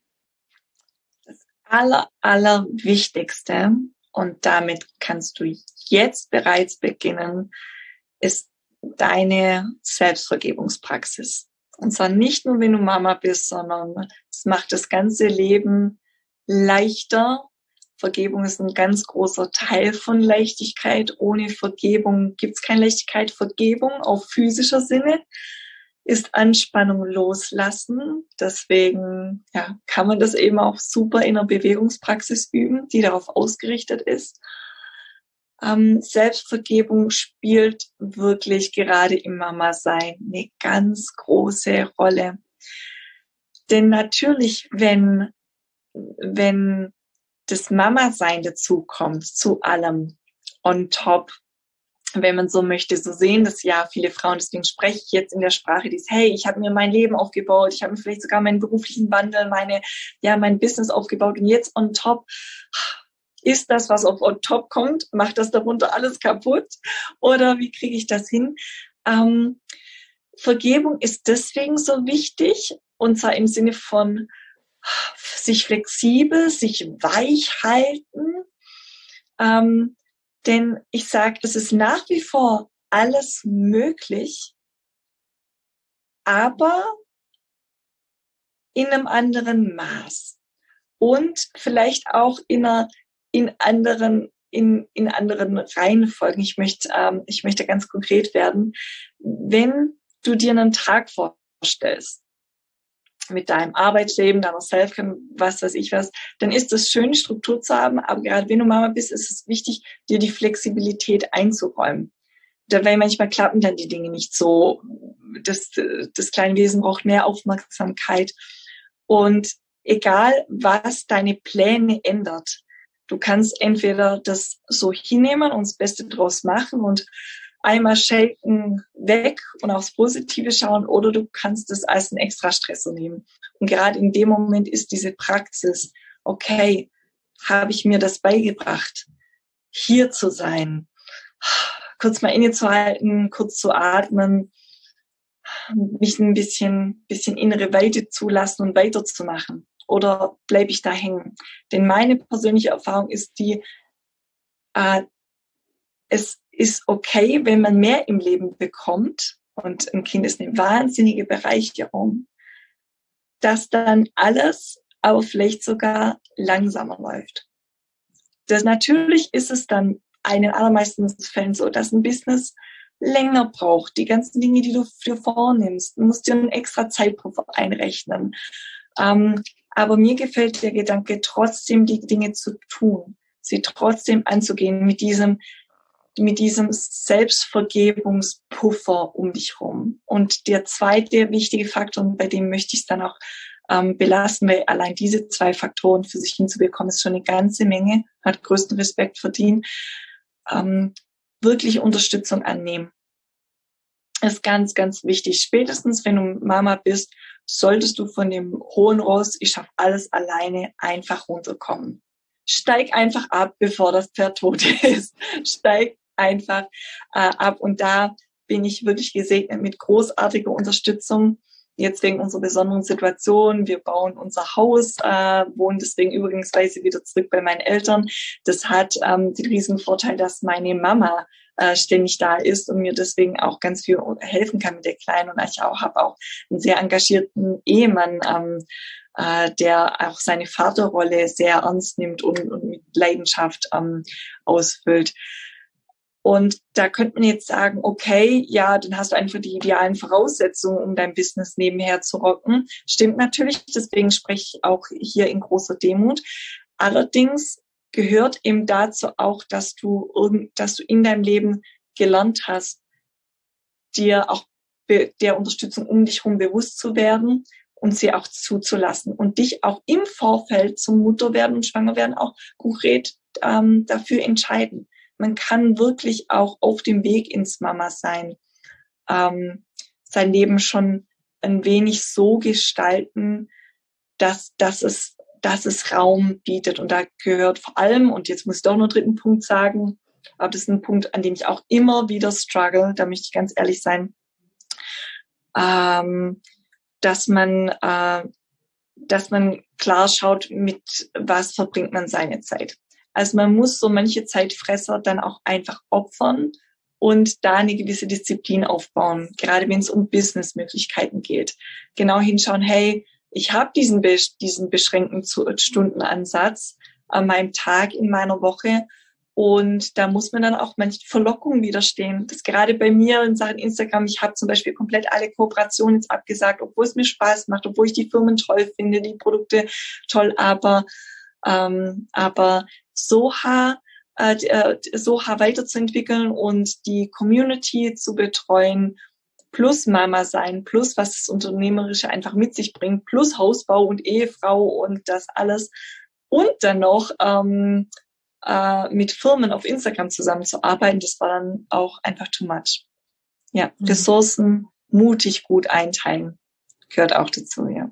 aller, aller Wichtigste, und damit kannst du jetzt bereits beginnen, ist deine Selbstvergebungspraxis. Und zwar nicht nur, wenn du Mama bist, sondern es macht das ganze Leben leichter. Vergebung ist ein ganz großer Teil von Leichtigkeit. Ohne Vergebung gibt es keine Leichtigkeit. Vergebung auf physischer Sinne ist Anspannung loslassen. Deswegen ja, kann man das eben auch super in einer Bewegungspraxis üben, die darauf ausgerichtet ist. Ähm, Selbstvergebung spielt wirklich gerade im Mama-Sein eine ganz große Rolle. Denn natürlich, wenn, wenn das Mama-Sein dazukommt, zu allem on top, wenn man so möchte, so sehen das ja viele Frauen. Deswegen spreche ich jetzt in der Sprache, die ist, hey, ich habe mir mein Leben aufgebaut, ich habe mir vielleicht sogar meinen beruflichen Wandel, meine, ja, mein Business aufgebaut und jetzt on top ist das, was auf on top kommt, macht das darunter alles kaputt? Oder wie kriege ich das hin? Ähm, Vergebung ist deswegen so wichtig, und zwar im Sinne von sich flexibel, sich weich halten, ähm, denn ich sage, es ist nach wie vor alles möglich, aber in einem anderen Maß und vielleicht auch in einer in anderen in in anderen Reihenfolgen. Ich möchte ähm, ich möchte ganz konkret werden. Wenn du dir einen Tag vorstellst mit deinem Arbeitsleben, deiner Selfcare, was weiß ich was, dann ist es schön, Struktur zu haben, aber gerade wenn du Mama bist, ist es wichtig, dir die Flexibilität einzuräumen. Da, weil manchmal klappen dann die Dinge nicht so. Das, das kleine Wesen braucht mehr Aufmerksamkeit. Und egal, was deine Pläne ändert, du kannst entweder das so hinnehmen und das Beste draus machen und einmal schelten weg und aufs Positive schauen, oder du kannst es als einen Extrastressor nehmen. Und gerade in dem Moment ist diese Praxis, okay, habe ich mir das beigebracht, hier zu sein, kurz mal innezuhalten, kurz zu atmen, mich ein bisschen, bisschen innere Weite zulassen und weiterzumachen. Oder bleibe ich da hängen? Denn meine persönliche Erfahrung ist die, äh, es ist okay, wenn man mehr im Leben bekommt, und ein Kind ist eine wahnsinnige Bereicherung, dass dann alles, aber vielleicht sogar langsamer läuft. Das, natürlich ist es dann in den allermeisten Fällen so, dass ein Business länger braucht. Die ganzen Dinge, die du dir vornimmst, du musst dir einen extra Zeitpuffer einrechnen. Ähm, aber mir gefällt der Gedanke, trotzdem die Dinge zu tun, sie trotzdem anzugehen mit diesem mit diesem Selbstvergebungspuffer um dich rum. Und der zweite wichtige Faktor, und bei dem möchte ich es dann auch ähm, belassen, weil allein diese zwei Faktoren für sich hinzubekommen, ist schon eine ganze Menge, hat größten Respekt verdient, ähm, wirklich Unterstützung annehmen. ist ganz, ganz wichtig. Spätestens, wenn du Mama bist, solltest du von dem hohen Ross, ich schaffe alles alleine, einfach runterkommen. Steig einfach ab, bevor das Pferd tot ist. Steig einfach äh, ab. Und da bin ich wirklich gesegnet mit großartiger Unterstützung. Jetzt wegen unserer besonderen Situation. Wir bauen unser Haus, äh, wohnen deswegen übrigens wieder zurück bei meinen Eltern. Das hat ähm, den riesen Vorteil, dass meine Mama äh, ständig da ist und mir deswegen auch ganz viel helfen kann mit der Kleinen. Und ich auch habe auch einen sehr engagierten Ehemann, ähm, äh, der auch seine Vaterrolle sehr ernst nimmt und, und mit Leidenschaft ähm, ausfüllt. Und da könnte man jetzt sagen, okay, ja, dann hast du einfach die idealen Voraussetzungen, um dein Business nebenher zu rocken. Stimmt natürlich, deswegen spreche ich auch hier in großer Demut. Allerdings gehört eben dazu auch, dass du irgend, dass du in deinem Leben gelernt hast, dir auch be- der Unterstützung um dich herum bewusst zu werden und sie auch zuzulassen und dich auch im Vorfeld zum Mutterwerden und Schwangerwerden auch konkret ähm, dafür entscheiden. Man kann wirklich auch auf dem Weg ins Mama-Sein ähm, sein Leben schon ein wenig so gestalten, dass, dass, es, dass es Raum bietet. Und da gehört vor allem, und jetzt muss ich doch noch einen dritten Punkt sagen, aber das ist ein Punkt, an dem ich auch immer wieder struggle, da möchte ich ganz ehrlich sein, ähm, dass man, äh, dass man klar schaut, mit was verbringt man seine Zeit. Also man muss so manche Zeitfresser dann auch einfach opfern und da eine gewisse Disziplin aufbauen, gerade wenn es um Businessmöglichkeiten geht. Genau hinschauen, hey, ich habe diesen, diesen beschränkten Stundenansatz an meinem Tag in meiner Woche und da muss man dann auch manchen Verlockungen widerstehen. Das gerade bei mir in Sachen Instagram, ich habe zum Beispiel komplett alle Kooperationen jetzt abgesagt, obwohl es mir Spaß macht, obwohl ich die Firmen toll finde, die Produkte toll, aber ähm, aber Soha, äh, Soha weiterzuentwickeln und die Community zu betreuen, plus Mama sein, plus was das Unternehmerische einfach mit sich bringt, plus Hausbau und Ehefrau und das alles. Und dann noch ähm, äh, mit Firmen auf Instagram zusammenzuarbeiten, das war dann auch einfach too much. Ja, mhm. Ressourcen mutig gut einteilen, gehört auch dazu, ja.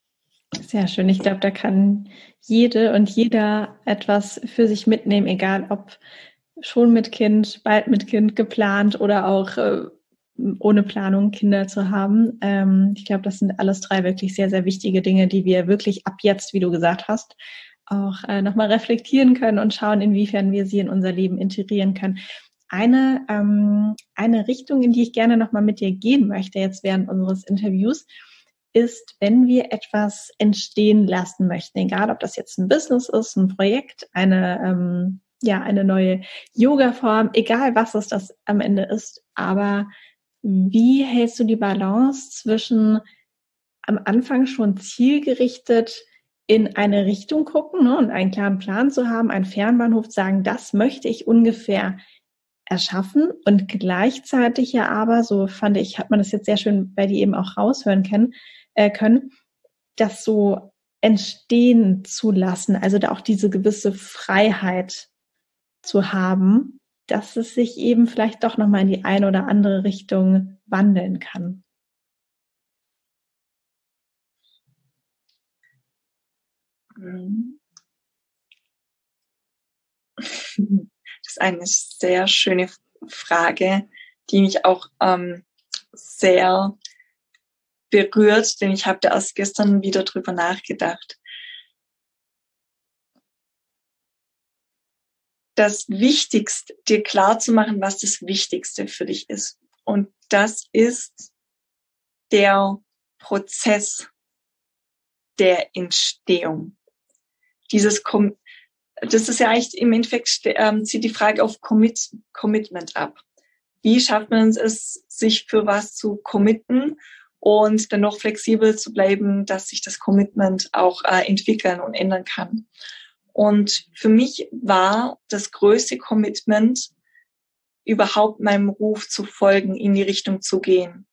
Sehr schön. Ich glaube, da kann jede und jeder etwas für sich mitnehmen, egal ob schon mit Kind, bald mit Kind geplant oder auch äh, ohne Planung Kinder zu haben. Ähm, ich glaube, das sind alles drei wirklich sehr, sehr wichtige Dinge, die wir wirklich ab jetzt, wie du gesagt hast, auch äh, nochmal reflektieren können und schauen, inwiefern wir sie in unser Leben integrieren können. Eine, ähm, eine Richtung, in die ich gerne nochmal mit dir gehen möchte, jetzt während unseres Interviews, ist, wenn wir etwas entstehen lassen möchten, egal ob das jetzt ein Business ist, ein Projekt, eine ähm, ja eine neue Yoga-Form, egal was es das am Ende ist, aber wie hältst du die Balance zwischen am Anfang schon zielgerichtet in eine Richtung gucken, ne, und einen klaren Plan zu haben, einen Fernbahnhof sagen, das möchte ich ungefähr erschaffen und gleichzeitig ja aber, so fand ich, hat man das jetzt sehr schön bei dir eben auch raushören können, äh, können, das so entstehen zu lassen, also da auch diese gewisse Freiheit zu haben, dass es sich eben vielleicht doch nochmal in die eine oder andere Richtung wandeln kann. Das ist eine sehr schöne Frage, die mich auch ähm, sehr berührt, denn ich habe da erst gestern wieder drüber nachgedacht. Das Wichtigste, dir klar zu machen, was das Wichtigste für dich ist. Und das ist der Prozess der Entstehung. Dieses Kom- das ist ja eigentlich im Endeffekt, ähm, zieht die Frage auf Commit- Commitment ab. Wie schafft man es, sich für was zu committen und dann noch flexibel zu bleiben, dass sich das Commitment auch äh, entwickeln und ändern kann. Und für mich war das größte Commitment, überhaupt meinem Ruf zu folgen, in die Richtung zu gehen.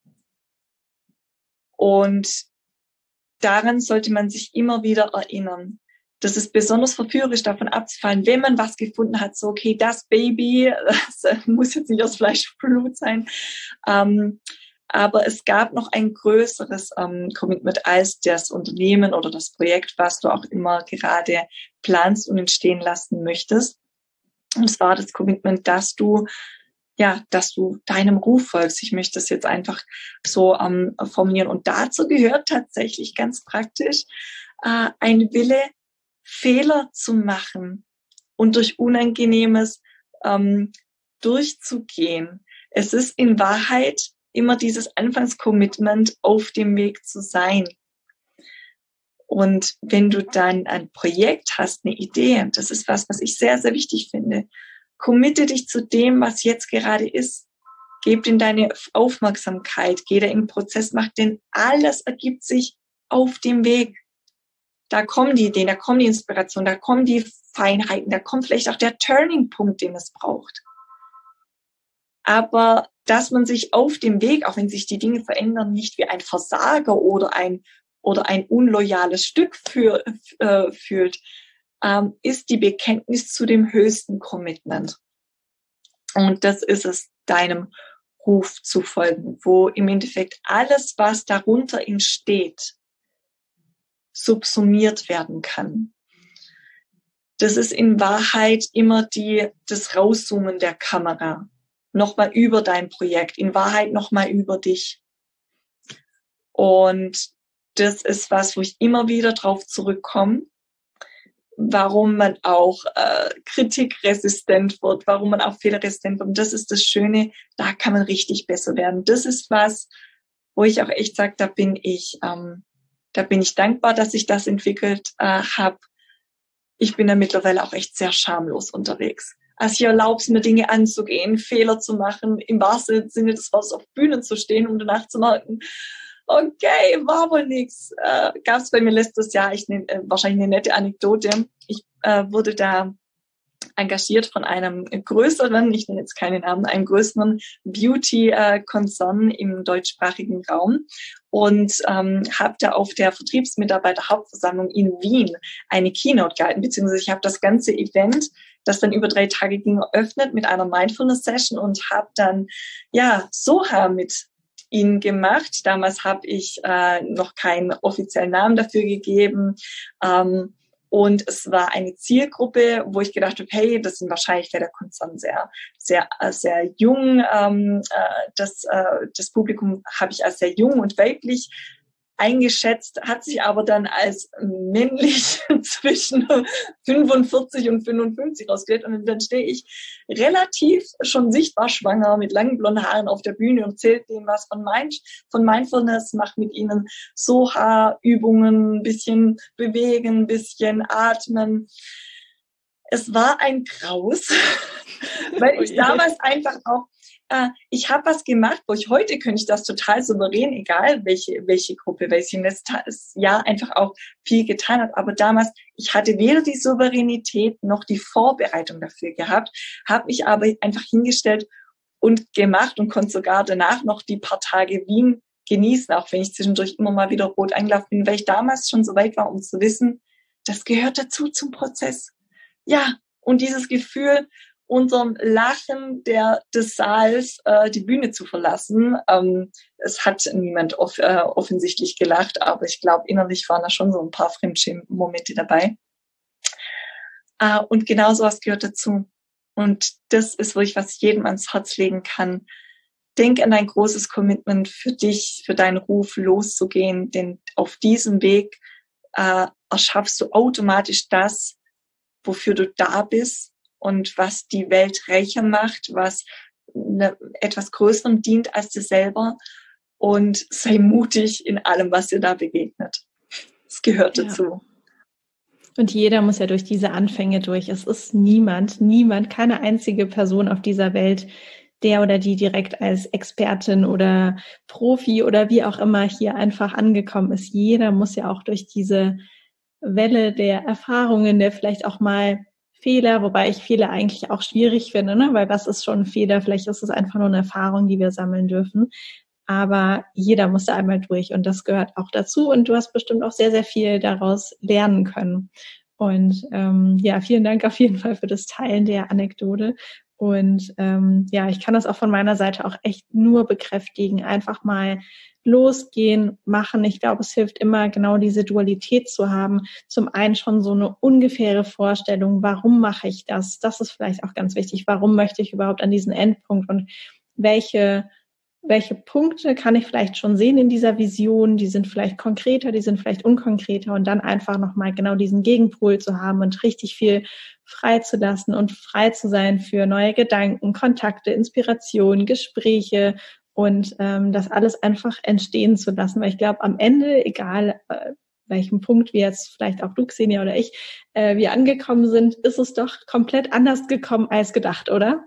Und daran sollte man sich immer wieder erinnern. Das ist besonders verführerisch, davon abzufallen, wenn man was gefunden hat, so okay, das Baby, das muss jetzt nicht aus Fleisch und Blut sein, ähm, Aber es gab noch ein größeres ähm, Commitment als das Unternehmen oder das Projekt, was du auch immer gerade planst und entstehen lassen möchtest. Und es war das Commitment, dass du ja, dass du deinem Ruf folgst. Ich möchte das jetzt einfach so ähm, formulieren. Und dazu gehört tatsächlich ganz praktisch äh, ein Wille, Fehler zu machen und durch Unangenehmes ähm, durchzugehen. Es ist in Wahrheit immer dieses Anfangscommitment, auf dem Weg zu sein. Und wenn du dann ein Projekt hast, eine Idee, das ist was, was ich sehr, sehr wichtig finde, committe dich zu dem, was jetzt gerade ist. Gib ihm deine Aufmerksamkeit, geh da in den Prozess, mach, denn alles ergibt sich auf dem Weg. Da kommen die Ideen, da kommen die Inspirationen, da kommen die Feinheiten, da kommt vielleicht auch der Turning-Punkt, den es braucht. Aber dass man sich auf dem Weg, auch wenn sich die Dinge verändern, nicht wie ein Versager oder ein oder ein unloyales Stück für, äh, fühlt, ähm, ist die Bekenntnis zu dem höchsten Commitment. Und das ist es, deinem Ruf zu folgen, wo im Endeffekt alles, was darunter entsteht, subsumiert werden kann. Das ist in Wahrheit immer die, das Rauszoomen der Kamera. Nochmal über dein Projekt, in Wahrheit nochmal über dich. Und das ist was, wo ich immer wieder drauf zurückkomme, warum man auch äh, kritikresistent wird, warum man auch fehlerresistent wird. Und das ist das Schöne, da kann man richtig besser werden. Das ist was, wo ich auch echt sage, da bin ich, ähm, da bin ich dankbar, dass ich das entwickelt äh, habe. Ich bin da mittlerweile auch echt sehr schamlos unterwegs. Also ich erlaube es mir, Dinge anzugehen, Fehler zu machen, im wahrsten Sinne des Wortes auf Bühnen zu stehen, um danach zu merken, okay, war wohl nix. Äh, Gab es bei mir letztes Jahr, ich nehm, äh, wahrscheinlich eine nette Anekdote. Ich äh, wurde da engagiert von einem größeren, ich nenne jetzt keinen Namen, einem größeren Beauty-Konzern äh, im deutschsprachigen Raum und ähm, habe da auf der Vertriebsmitarbeiter-Hauptversammlung in Wien eine Keynote gehalten, beziehungsweise ich habe das ganze Event, das dann über drei Tage ging, eröffnet mit einer Mindfulness-Session und habe dann ja Soha mit ihn gemacht. Damals habe ich äh, noch keinen offiziellen Namen dafür gegeben. Ähm, und es war eine Zielgruppe, wo ich gedacht habe, hey, das sind wahrscheinlich der Konzern sehr, sehr, sehr jung. Ähm, äh, das, äh, das Publikum habe ich als sehr jung und weiblich eingeschätzt, hat sich aber dann als männlich zwischen fünfundvierzig und fünfundfünfzig rausgestellt. Und dann stehe ich relativ schon sichtbar schwanger mit langen blonden Haaren auf der Bühne und zählt denen was von, Mind, von Mindfulness, mache mit ihnen Soha-Übungen, ein bisschen bewegen, ein bisschen atmen. Es war ein Graus, weil ich damals einfach auch ich habe was gemacht, wo ich heute könnte ich das total souverän, egal welche welche Gruppe, weil ich im letzten Jahr einfach auch viel getan habe. Aber damals, ich hatte weder die Souveränität noch die Vorbereitung dafür gehabt, habe mich aber einfach hingestellt und gemacht und konnte sogar danach noch die paar Tage Wien genießen, auch wenn ich zwischendurch immer mal wieder rot angelaufen bin, weil ich damals schon so weit war, um zu wissen, das gehört dazu zum Prozess. Ja, und dieses Gefühl, unterm Lachen der, des Saals äh, die Bühne zu verlassen. Ähm, es hat niemand off, äh, offensichtlich gelacht, aber ich glaube, innerlich waren da schon so ein paar Fremdschämen-Momente dabei. Äh, und genau sowas gehört dazu. Und das ist wirklich, was ich jedem ans Herz legen kann. Denk an ein großes Commitment für dich, für deinen Ruf loszugehen, denn auf diesem Weg äh, erschaffst du automatisch das, wofür du da bist, und was die Welt reicher macht, was ne, etwas Größerem dient als dir selber. Und sei mutig in allem, was dir da begegnet. Es gehört ja. dazu. Und jeder muss ja durch diese Anfänge durch. Es ist niemand, niemand, keine einzige Person auf dieser Welt, der oder die direkt als Expertin oder Profi oder wie auch immer hier einfach angekommen ist. Jeder muss ja auch durch diese Welle der Erfahrungen, der vielleicht auch mal Fehler, wobei ich Fehler eigentlich auch schwierig finde, ne? Weil was ist schon ein Fehler? Vielleicht ist es einfach nur eine Erfahrung, die wir sammeln dürfen. Aber jeder muss da einmal durch und das gehört auch dazu und du hast bestimmt auch sehr, sehr viel daraus lernen können. Und ähm, ja, vielen Dank auf jeden Fall für das Teilen der Anekdote. Und ähm, ja, ich kann das auch von meiner Seite auch echt nur bekräftigen. Einfach mal losgehen, machen. Ich glaube, es hilft immer, genau diese Dualität zu haben. Zum einen schon so eine ungefähre Vorstellung, warum mache ich das? Das ist vielleicht auch ganz wichtig. Warum möchte ich überhaupt an diesen Endpunkt und welche welche Punkte kann ich vielleicht schon sehen in dieser Vision? Die sind vielleicht konkreter, die sind vielleicht unkonkreter und dann einfach nochmal genau diesen Gegenpol zu haben und richtig viel freizulassen und frei zu sein für neue Gedanken, Kontakte, Inspiration, Gespräche und ähm, das alles einfach entstehen zu lassen. Weil ich glaube, am Ende, egal äh, welchem Punkt wir jetzt vielleicht auch du, Xenia oder ich, äh, wir angekommen sind, ist es doch komplett anders gekommen als gedacht, oder?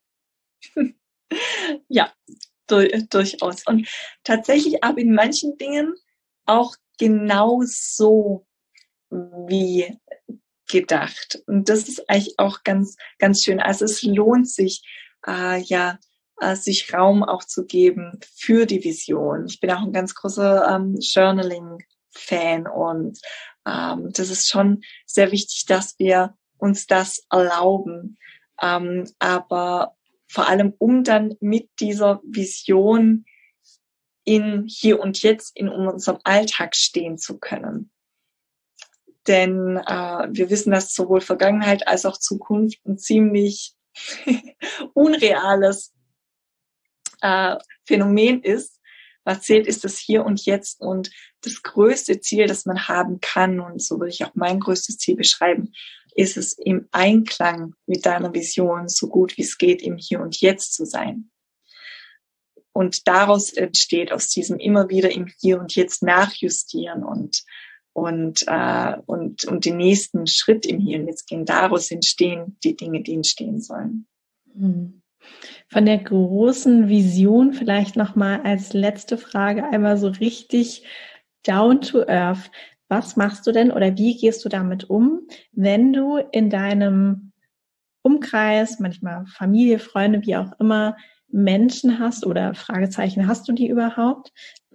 Ja, durch, durchaus. Und tatsächlich aber in manchen Dingen auch genau so wie gedacht. Und das ist eigentlich auch ganz, ganz schön. Also es lohnt sich, äh, ja, äh, sich Raum auch zu geben für die Vision. Ich bin auch ein ganz großer ähm, Journaling-Fan und ähm, das ist schon sehr wichtig, dass wir uns das erlauben. Ähm, aber vor allem, um dann mit dieser Vision in hier und jetzt in unserem Alltag stehen zu können. Denn äh, wir wissen, dass sowohl Vergangenheit als auch Zukunft ein ziemlich unreales äh, Phänomen ist. Was zählt, ist das Hier und Jetzt. Und das größte Ziel, das man haben kann, und so würde ich auch mein größtes Ziel beschreiben, ist es, im Einklang mit deiner Vision so gut wie es geht, im Hier und Jetzt zu sein. Und daraus entsteht, aus diesem immer wieder im Hier und Jetzt nachjustieren und und äh, und und den nächsten Schritt im Hier und Jetzt gehen. Daraus entstehen die Dinge, die entstehen sollen. Von der großen Vision vielleicht nochmal als letzte Frage einmal so richtig down to earth. Was machst du denn oder wie gehst du damit um, wenn du in deinem Umkreis, manchmal Familie, Freunde, wie auch immer, Menschen hast oder Fragezeichen, hast du die überhaupt,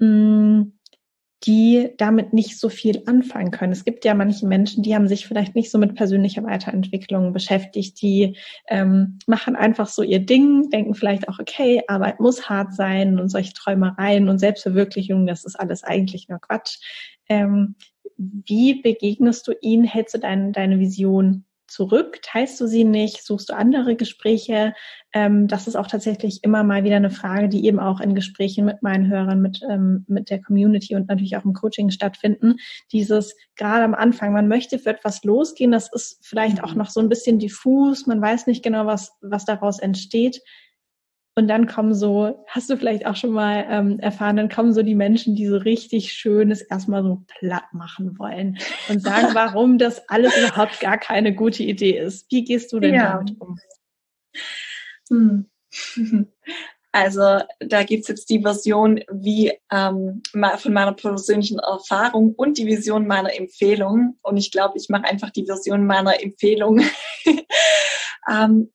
die damit nicht so viel anfangen können? Es gibt ja manche Menschen, die haben sich vielleicht nicht so mit persönlicher Weiterentwicklung beschäftigt, die ähm, machen einfach so ihr Ding, denken vielleicht auch, okay, Arbeit muss hart sein und solche Träumereien und Selbstverwirklichung, das ist alles eigentlich nur Quatsch. Ähm, wie begegnest du ihnen? Hältst du dein, deine Vision zurück? Teilst du sie nicht? Suchst du andere Gespräche? Ähm, das ist auch tatsächlich immer mal wieder eine Frage, die eben auch in Gesprächen mit meinen Hörern, mit, ähm, mit der Community und natürlich auch im Coaching stattfinden. Dieses, gerade am Anfang, man möchte für etwas losgehen, das ist vielleicht mhm. auch noch so ein bisschen diffus, man weiß nicht genau, was, was daraus entsteht. Und dann kommen so, hast du vielleicht auch schon mal ähm, erfahren, dann kommen so die Menschen, die so richtig Schönes erstmal so platt machen wollen und sagen, warum das alles überhaupt gar keine gute Idee ist. Wie gehst du denn ja. damit um? Hm. Also da gibt's jetzt die Version wie ähm, von meiner persönlichen Erfahrung und die Vision meiner Empfehlung. Und ich glaube, ich mache einfach die Version meiner Empfehlung. ähm,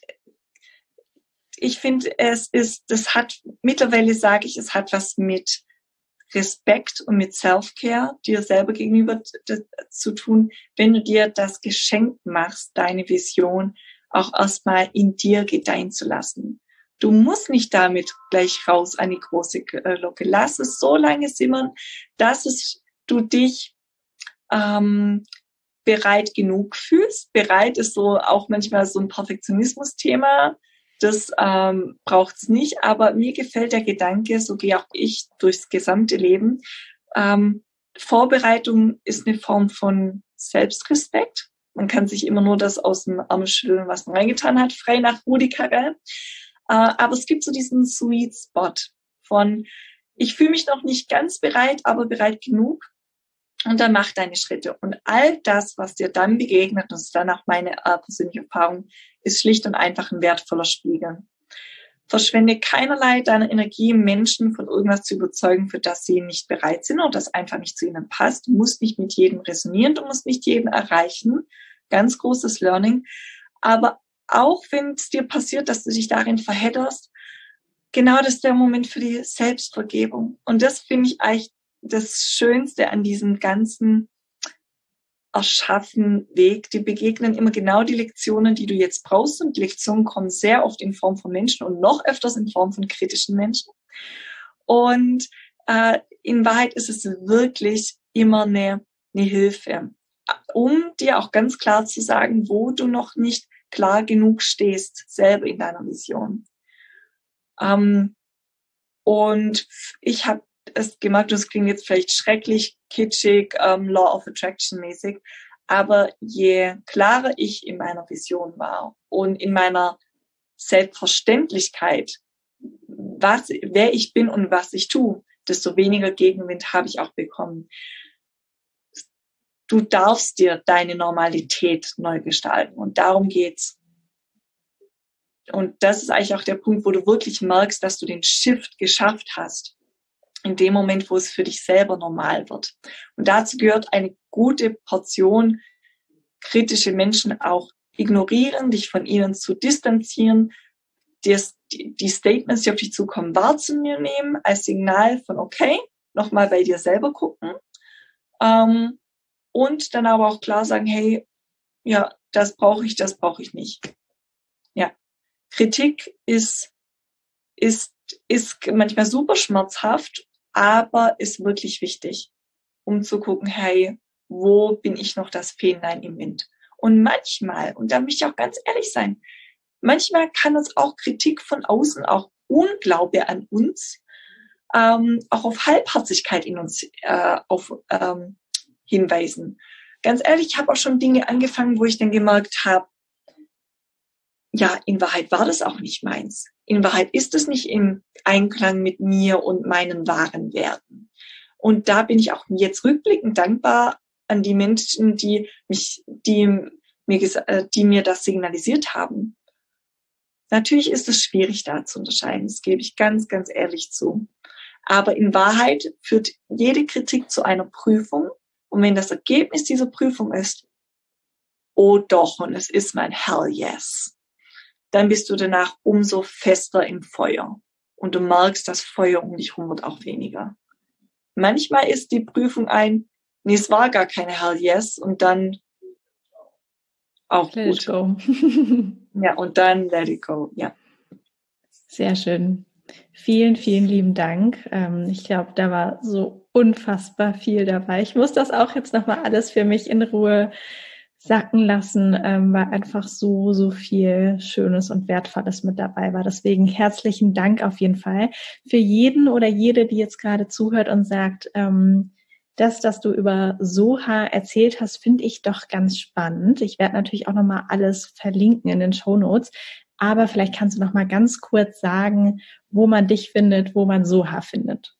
Ich finde, es ist, das hat, mittlerweile sage ich, es hat was mit Respekt und mit Self-Care dir selber gegenüber zu tun, wenn du dir das Geschenk machst, deine Vision auch erstmal in dir gedeihen zu lassen. Du musst nicht damit gleich raus eine große Glocke. Lass es so lange simmern, dass es, du dich ähm, bereit genug fühlst. Bereit ist so auch manchmal so ein Perfektionismus-Thema. Das ähm, braucht's nicht, aber mir gefällt der Gedanke, so gehe auch ich durchs gesamte Leben. Ähm, Vorbereitung ist eine Form von Selbstrespekt. Man kann sich immer nur das aus dem Ärmel schütteln, was man reingetan hat, frei nach Rudi Carrell. Äh, aber es gibt so diesen Sweet Spot von, ich fühle mich noch nicht ganz bereit, aber bereit genug. Und dann mach deine Schritte. Und all das, was dir dann begegnet, das ist dann auch meine äh, persönliche Erfahrung, ist schlicht und einfach ein wertvoller Spiegel. Verschwende keinerlei deiner Energie, Menschen von irgendwas zu überzeugen, für das sie nicht bereit sind oder das einfach nicht zu ihnen passt. Du musst nicht mit jedem resonieren, du musst nicht jeden erreichen. Ganz großes Learning. Aber auch wenn es dir passiert, dass du dich darin verhedderst, genau das ist der Moment für die Selbstvergebung. Und das finde ich eigentlich das Schönste an diesem ganzen erschaffen Weg. Die begegnen immer genau die Lektionen, die du jetzt brauchst. Und die Lektionen kommen sehr oft in Form von Menschen und noch öfters in Form von kritischen Menschen. Und äh, in Wahrheit ist es wirklich immer eine, eine Hilfe, um dir auch ganz klar zu sagen, wo du noch nicht klar genug stehst, selber in deiner Vision. Ähm, und ich habe es gemerkt, das klingt jetzt vielleicht schrecklich, kitschig, ähm, Law of Attraction mäßig, aber je klarer ich in meiner Vision war und in meiner Selbstverständlichkeit, was, wer ich bin und was ich tue, desto weniger Gegenwind habe ich auch bekommen. Du darfst dir deine Normalität neu gestalten und darum geht's. Und das ist eigentlich auch der Punkt, wo du wirklich merkst, dass du den Shift geschafft hast. In dem Moment, wo es für dich selber normal wird. Und dazu gehört eine gute Portion kritische Menschen auch ignorieren, dich von ihnen zu distanzieren, die, die Statements, die auf dich zukommen, wahrzunehmen, als Signal von okay, nochmal bei dir selber gucken. Ähm, und dann aber auch klar sagen, hey, ja, das brauche ich, das brauche ich nicht. Ja, Kritik ist, ist, ist manchmal super schmerzhaft, aber ist wirklich wichtig, um zu gucken, hey, wo bin ich noch das Fähnlein im Wind? Und manchmal, und da möchte ich auch ganz ehrlich sein, manchmal kann uns auch Kritik von außen, auch Unglaube an uns, ähm, auch auf Halbherzigkeit in uns äh, auf, ähm, hinweisen. Ganz ehrlich, ich habe auch schon Dinge angefangen, wo ich dann gemerkt habe, ja, in Wahrheit war das auch nicht meins. In Wahrheit ist es nicht im Einklang mit mir und meinen wahren Werten. Und da bin ich auch jetzt rückblickend dankbar an die Menschen, die mich, die mir, die mir das signalisiert haben. Natürlich ist es schwierig, da zu unterscheiden. Das gebe ich ganz, ganz ehrlich zu. Aber in Wahrheit führt jede Kritik zu einer Prüfung. Und wenn das Ergebnis dieser Prüfung ist, oh doch, und es ist mein Hell yes, dann bist du danach umso fester im Feuer. Und du merkst, das Feuer um dich herum wird auch weniger. Manchmal ist die Prüfung ein, nee, es war gar keine Hell yes, und dann auch let gut. It go. Ja, und dann let it go, ja. Sehr schön. Vielen, vielen lieben Dank. Ähm, ich glaube, da war so unfassbar viel dabei. Ich muss das auch jetzt nochmal alles für mich in Ruhe sacken lassen, ähm, weil einfach so, so viel Schönes und Wertvolles mit dabei war. Deswegen herzlichen Dank auf jeden Fall für jeden oder jede, die jetzt gerade zuhört und sagt, ähm, das, dass du über Soha erzählt hast, finde ich doch ganz spannend. Ich werde natürlich auch nochmal alles verlinken in den Shownotes, aber vielleicht kannst du nochmal ganz kurz sagen, wo man dich findet, wo man Soha findet.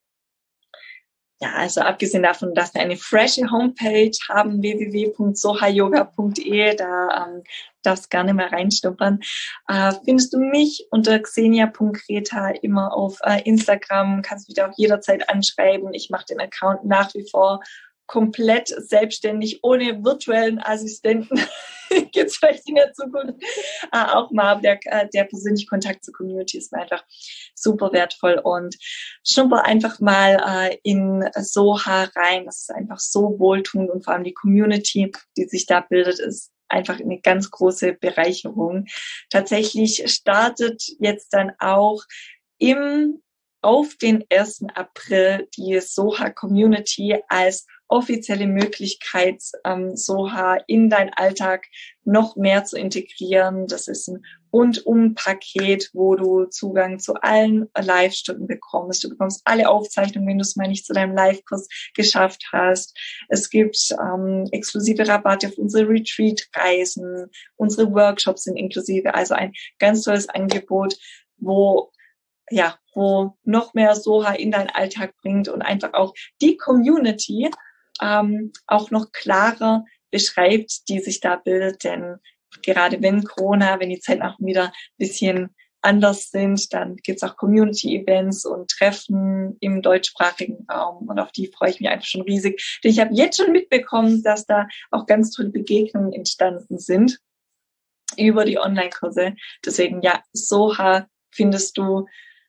Ja, also abgesehen davon, dass wir eine frische Homepage haben, w w w punkt soha yoga punkt d e, da ähm, darfst gerne mal reinschnuppern, äh, findest du mich unter xenia punkt greta immer auf äh, Instagram, kannst mich da auch jederzeit anschreiben. Ich mache den Account nach wie vor komplett selbstständig, ohne virtuellen Assistenten. Gibt es vielleicht in der Zukunft äh, auch mal. Der, der persönliche Kontakt zur Community ist mir einfach super wertvoll, und schnupper einfach mal äh, in Soha rein. Das ist einfach so wohltuend, und vor allem die Community, die sich da bildet, ist einfach eine ganz große Bereicherung. Tatsächlich startet jetzt dann auch im auf den ersten April die Soha Community als offizielle Möglichkeit, ähm, Soha in deinen Alltag noch mehr zu integrieren. Das ist ein Rundum-Paket, wo du Zugang zu allen Live-Stunden bekommst. Du bekommst alle Aufzeichnungen, wenn du es mal nicht zu deinem Live-Kurs geschafft hast. Es gibt ähm, exklusive Rabatte auf unsere Retreat-Reisen. Unsere Workshops sind inklusive. Also ein ganz tolles Angebot, wo ja, wo noch mehr Soha in deinen Alltag bringt und einfach auch die Community ähm, auch noch klarer beschreibt, die sich da bildet. Denn gerade wenn Corona, wenn die Zeiten auch wieder ein bisschen anders sind, dann gibt's auch Community-Events und Treffen im deutschsprachigen Raum, und auf die freue ich mich einfach schon riesig. Denn ich habe jetzt schon mitbekommen, dass da auch ganz tolle Begegnungen entstanden sind über die Online-Kurse. Deswegen, ja, Soha findest du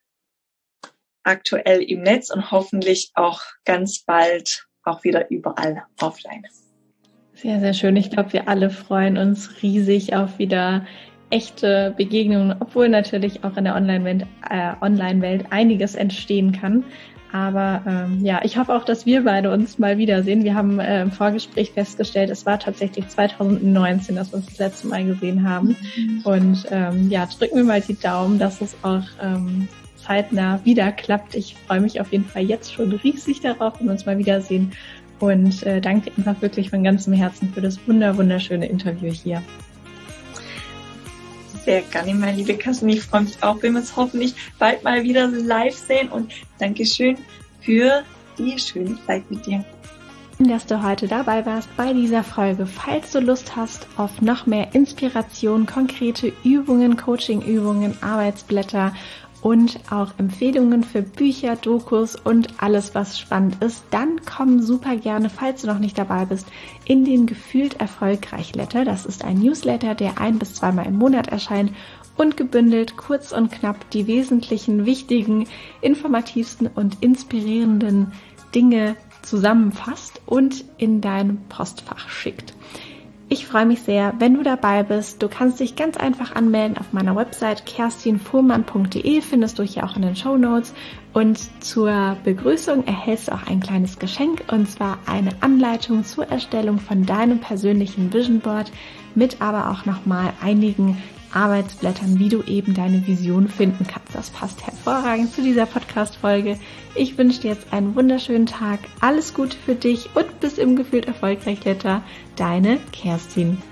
aktuell im Netz und hoffentlich auch ganz bald auch wieder überall offline. Sehr, sehr schön. Ich glaube, wir alle freuen uns riesig auf wieder echte Begegnungen, obwohl natürlich auch in der Online-Welt, äh, Online-Welt einiges entstehen kann. Aber ähm, ja, ich hoffe auch, dass wir beide uns mal wiedersehen. Wir haben äh, im Vorgespräch festgestellt, es war tatsächlich zwanzig neunzehn, dass wir uns das letzte Mal gesehen haben. Mhm. Und ähm, ja, drücken wir mal die Daumen, dass es auch ähm, zeitnah wieder klappt. Ich freue mich auf jeden Fall jetzt schon riesig darauf, wenn wir uns mal wiedersehen. Und äh, danke einfach wirklich von ganzem Herzen für das wunder wunderschöne Interview hier. Sehr gerne, meine liebe Kerstin. Ich freue mich auch, wenn wir uns hoffentlich bald mal wieder live sehen. Und Dankeschön für die schöne Zeit mit dir. Dass du heute dabei warst bei dieser Folge. Falls du Lust hast auf noch mehr Inspiration, konkrete Übungen, Coaching-Übungen, Arbeitsblätter und auch Empfehlungen für Bücher, Dokus und alles, was spannend ist, dann komm super gerne, falls du noch nicht dabei bist, in den Gefühlt Erfolgreich Letter. Das ist ein Newsletter, der ein- bis zweimal im Monat erscheint und gebündelt, kurz und knapp, die wesentlichen, wichtigen, informativsten und inspirierenden Dinge zusammenfasst und in dein Postfach schickt. Ich freue mich sehr, wenn du dabei bist. Du kannst dich ganz einfach anmelden auf meiner Website kerstin fuhrmann punkt de, findest du hier auch in den Shownotes. Und zur Begrüßung erhältst du auch ein kleines Geschenk, und zwar eine Anleitung zur Erstellung von deinem persönlichen Vision Board mit aber auch nochmal einigen Arbeitsblättern, wie du eben deine Vision finden kannst. Das passt hervorragend zu dieser Podcast-Folge. Ich wünsche dir jetzt einen wunderschönen Tag. Alles Gute für dich und bis im Gefühlt Erfolgreich Letter. Deine Kerstin.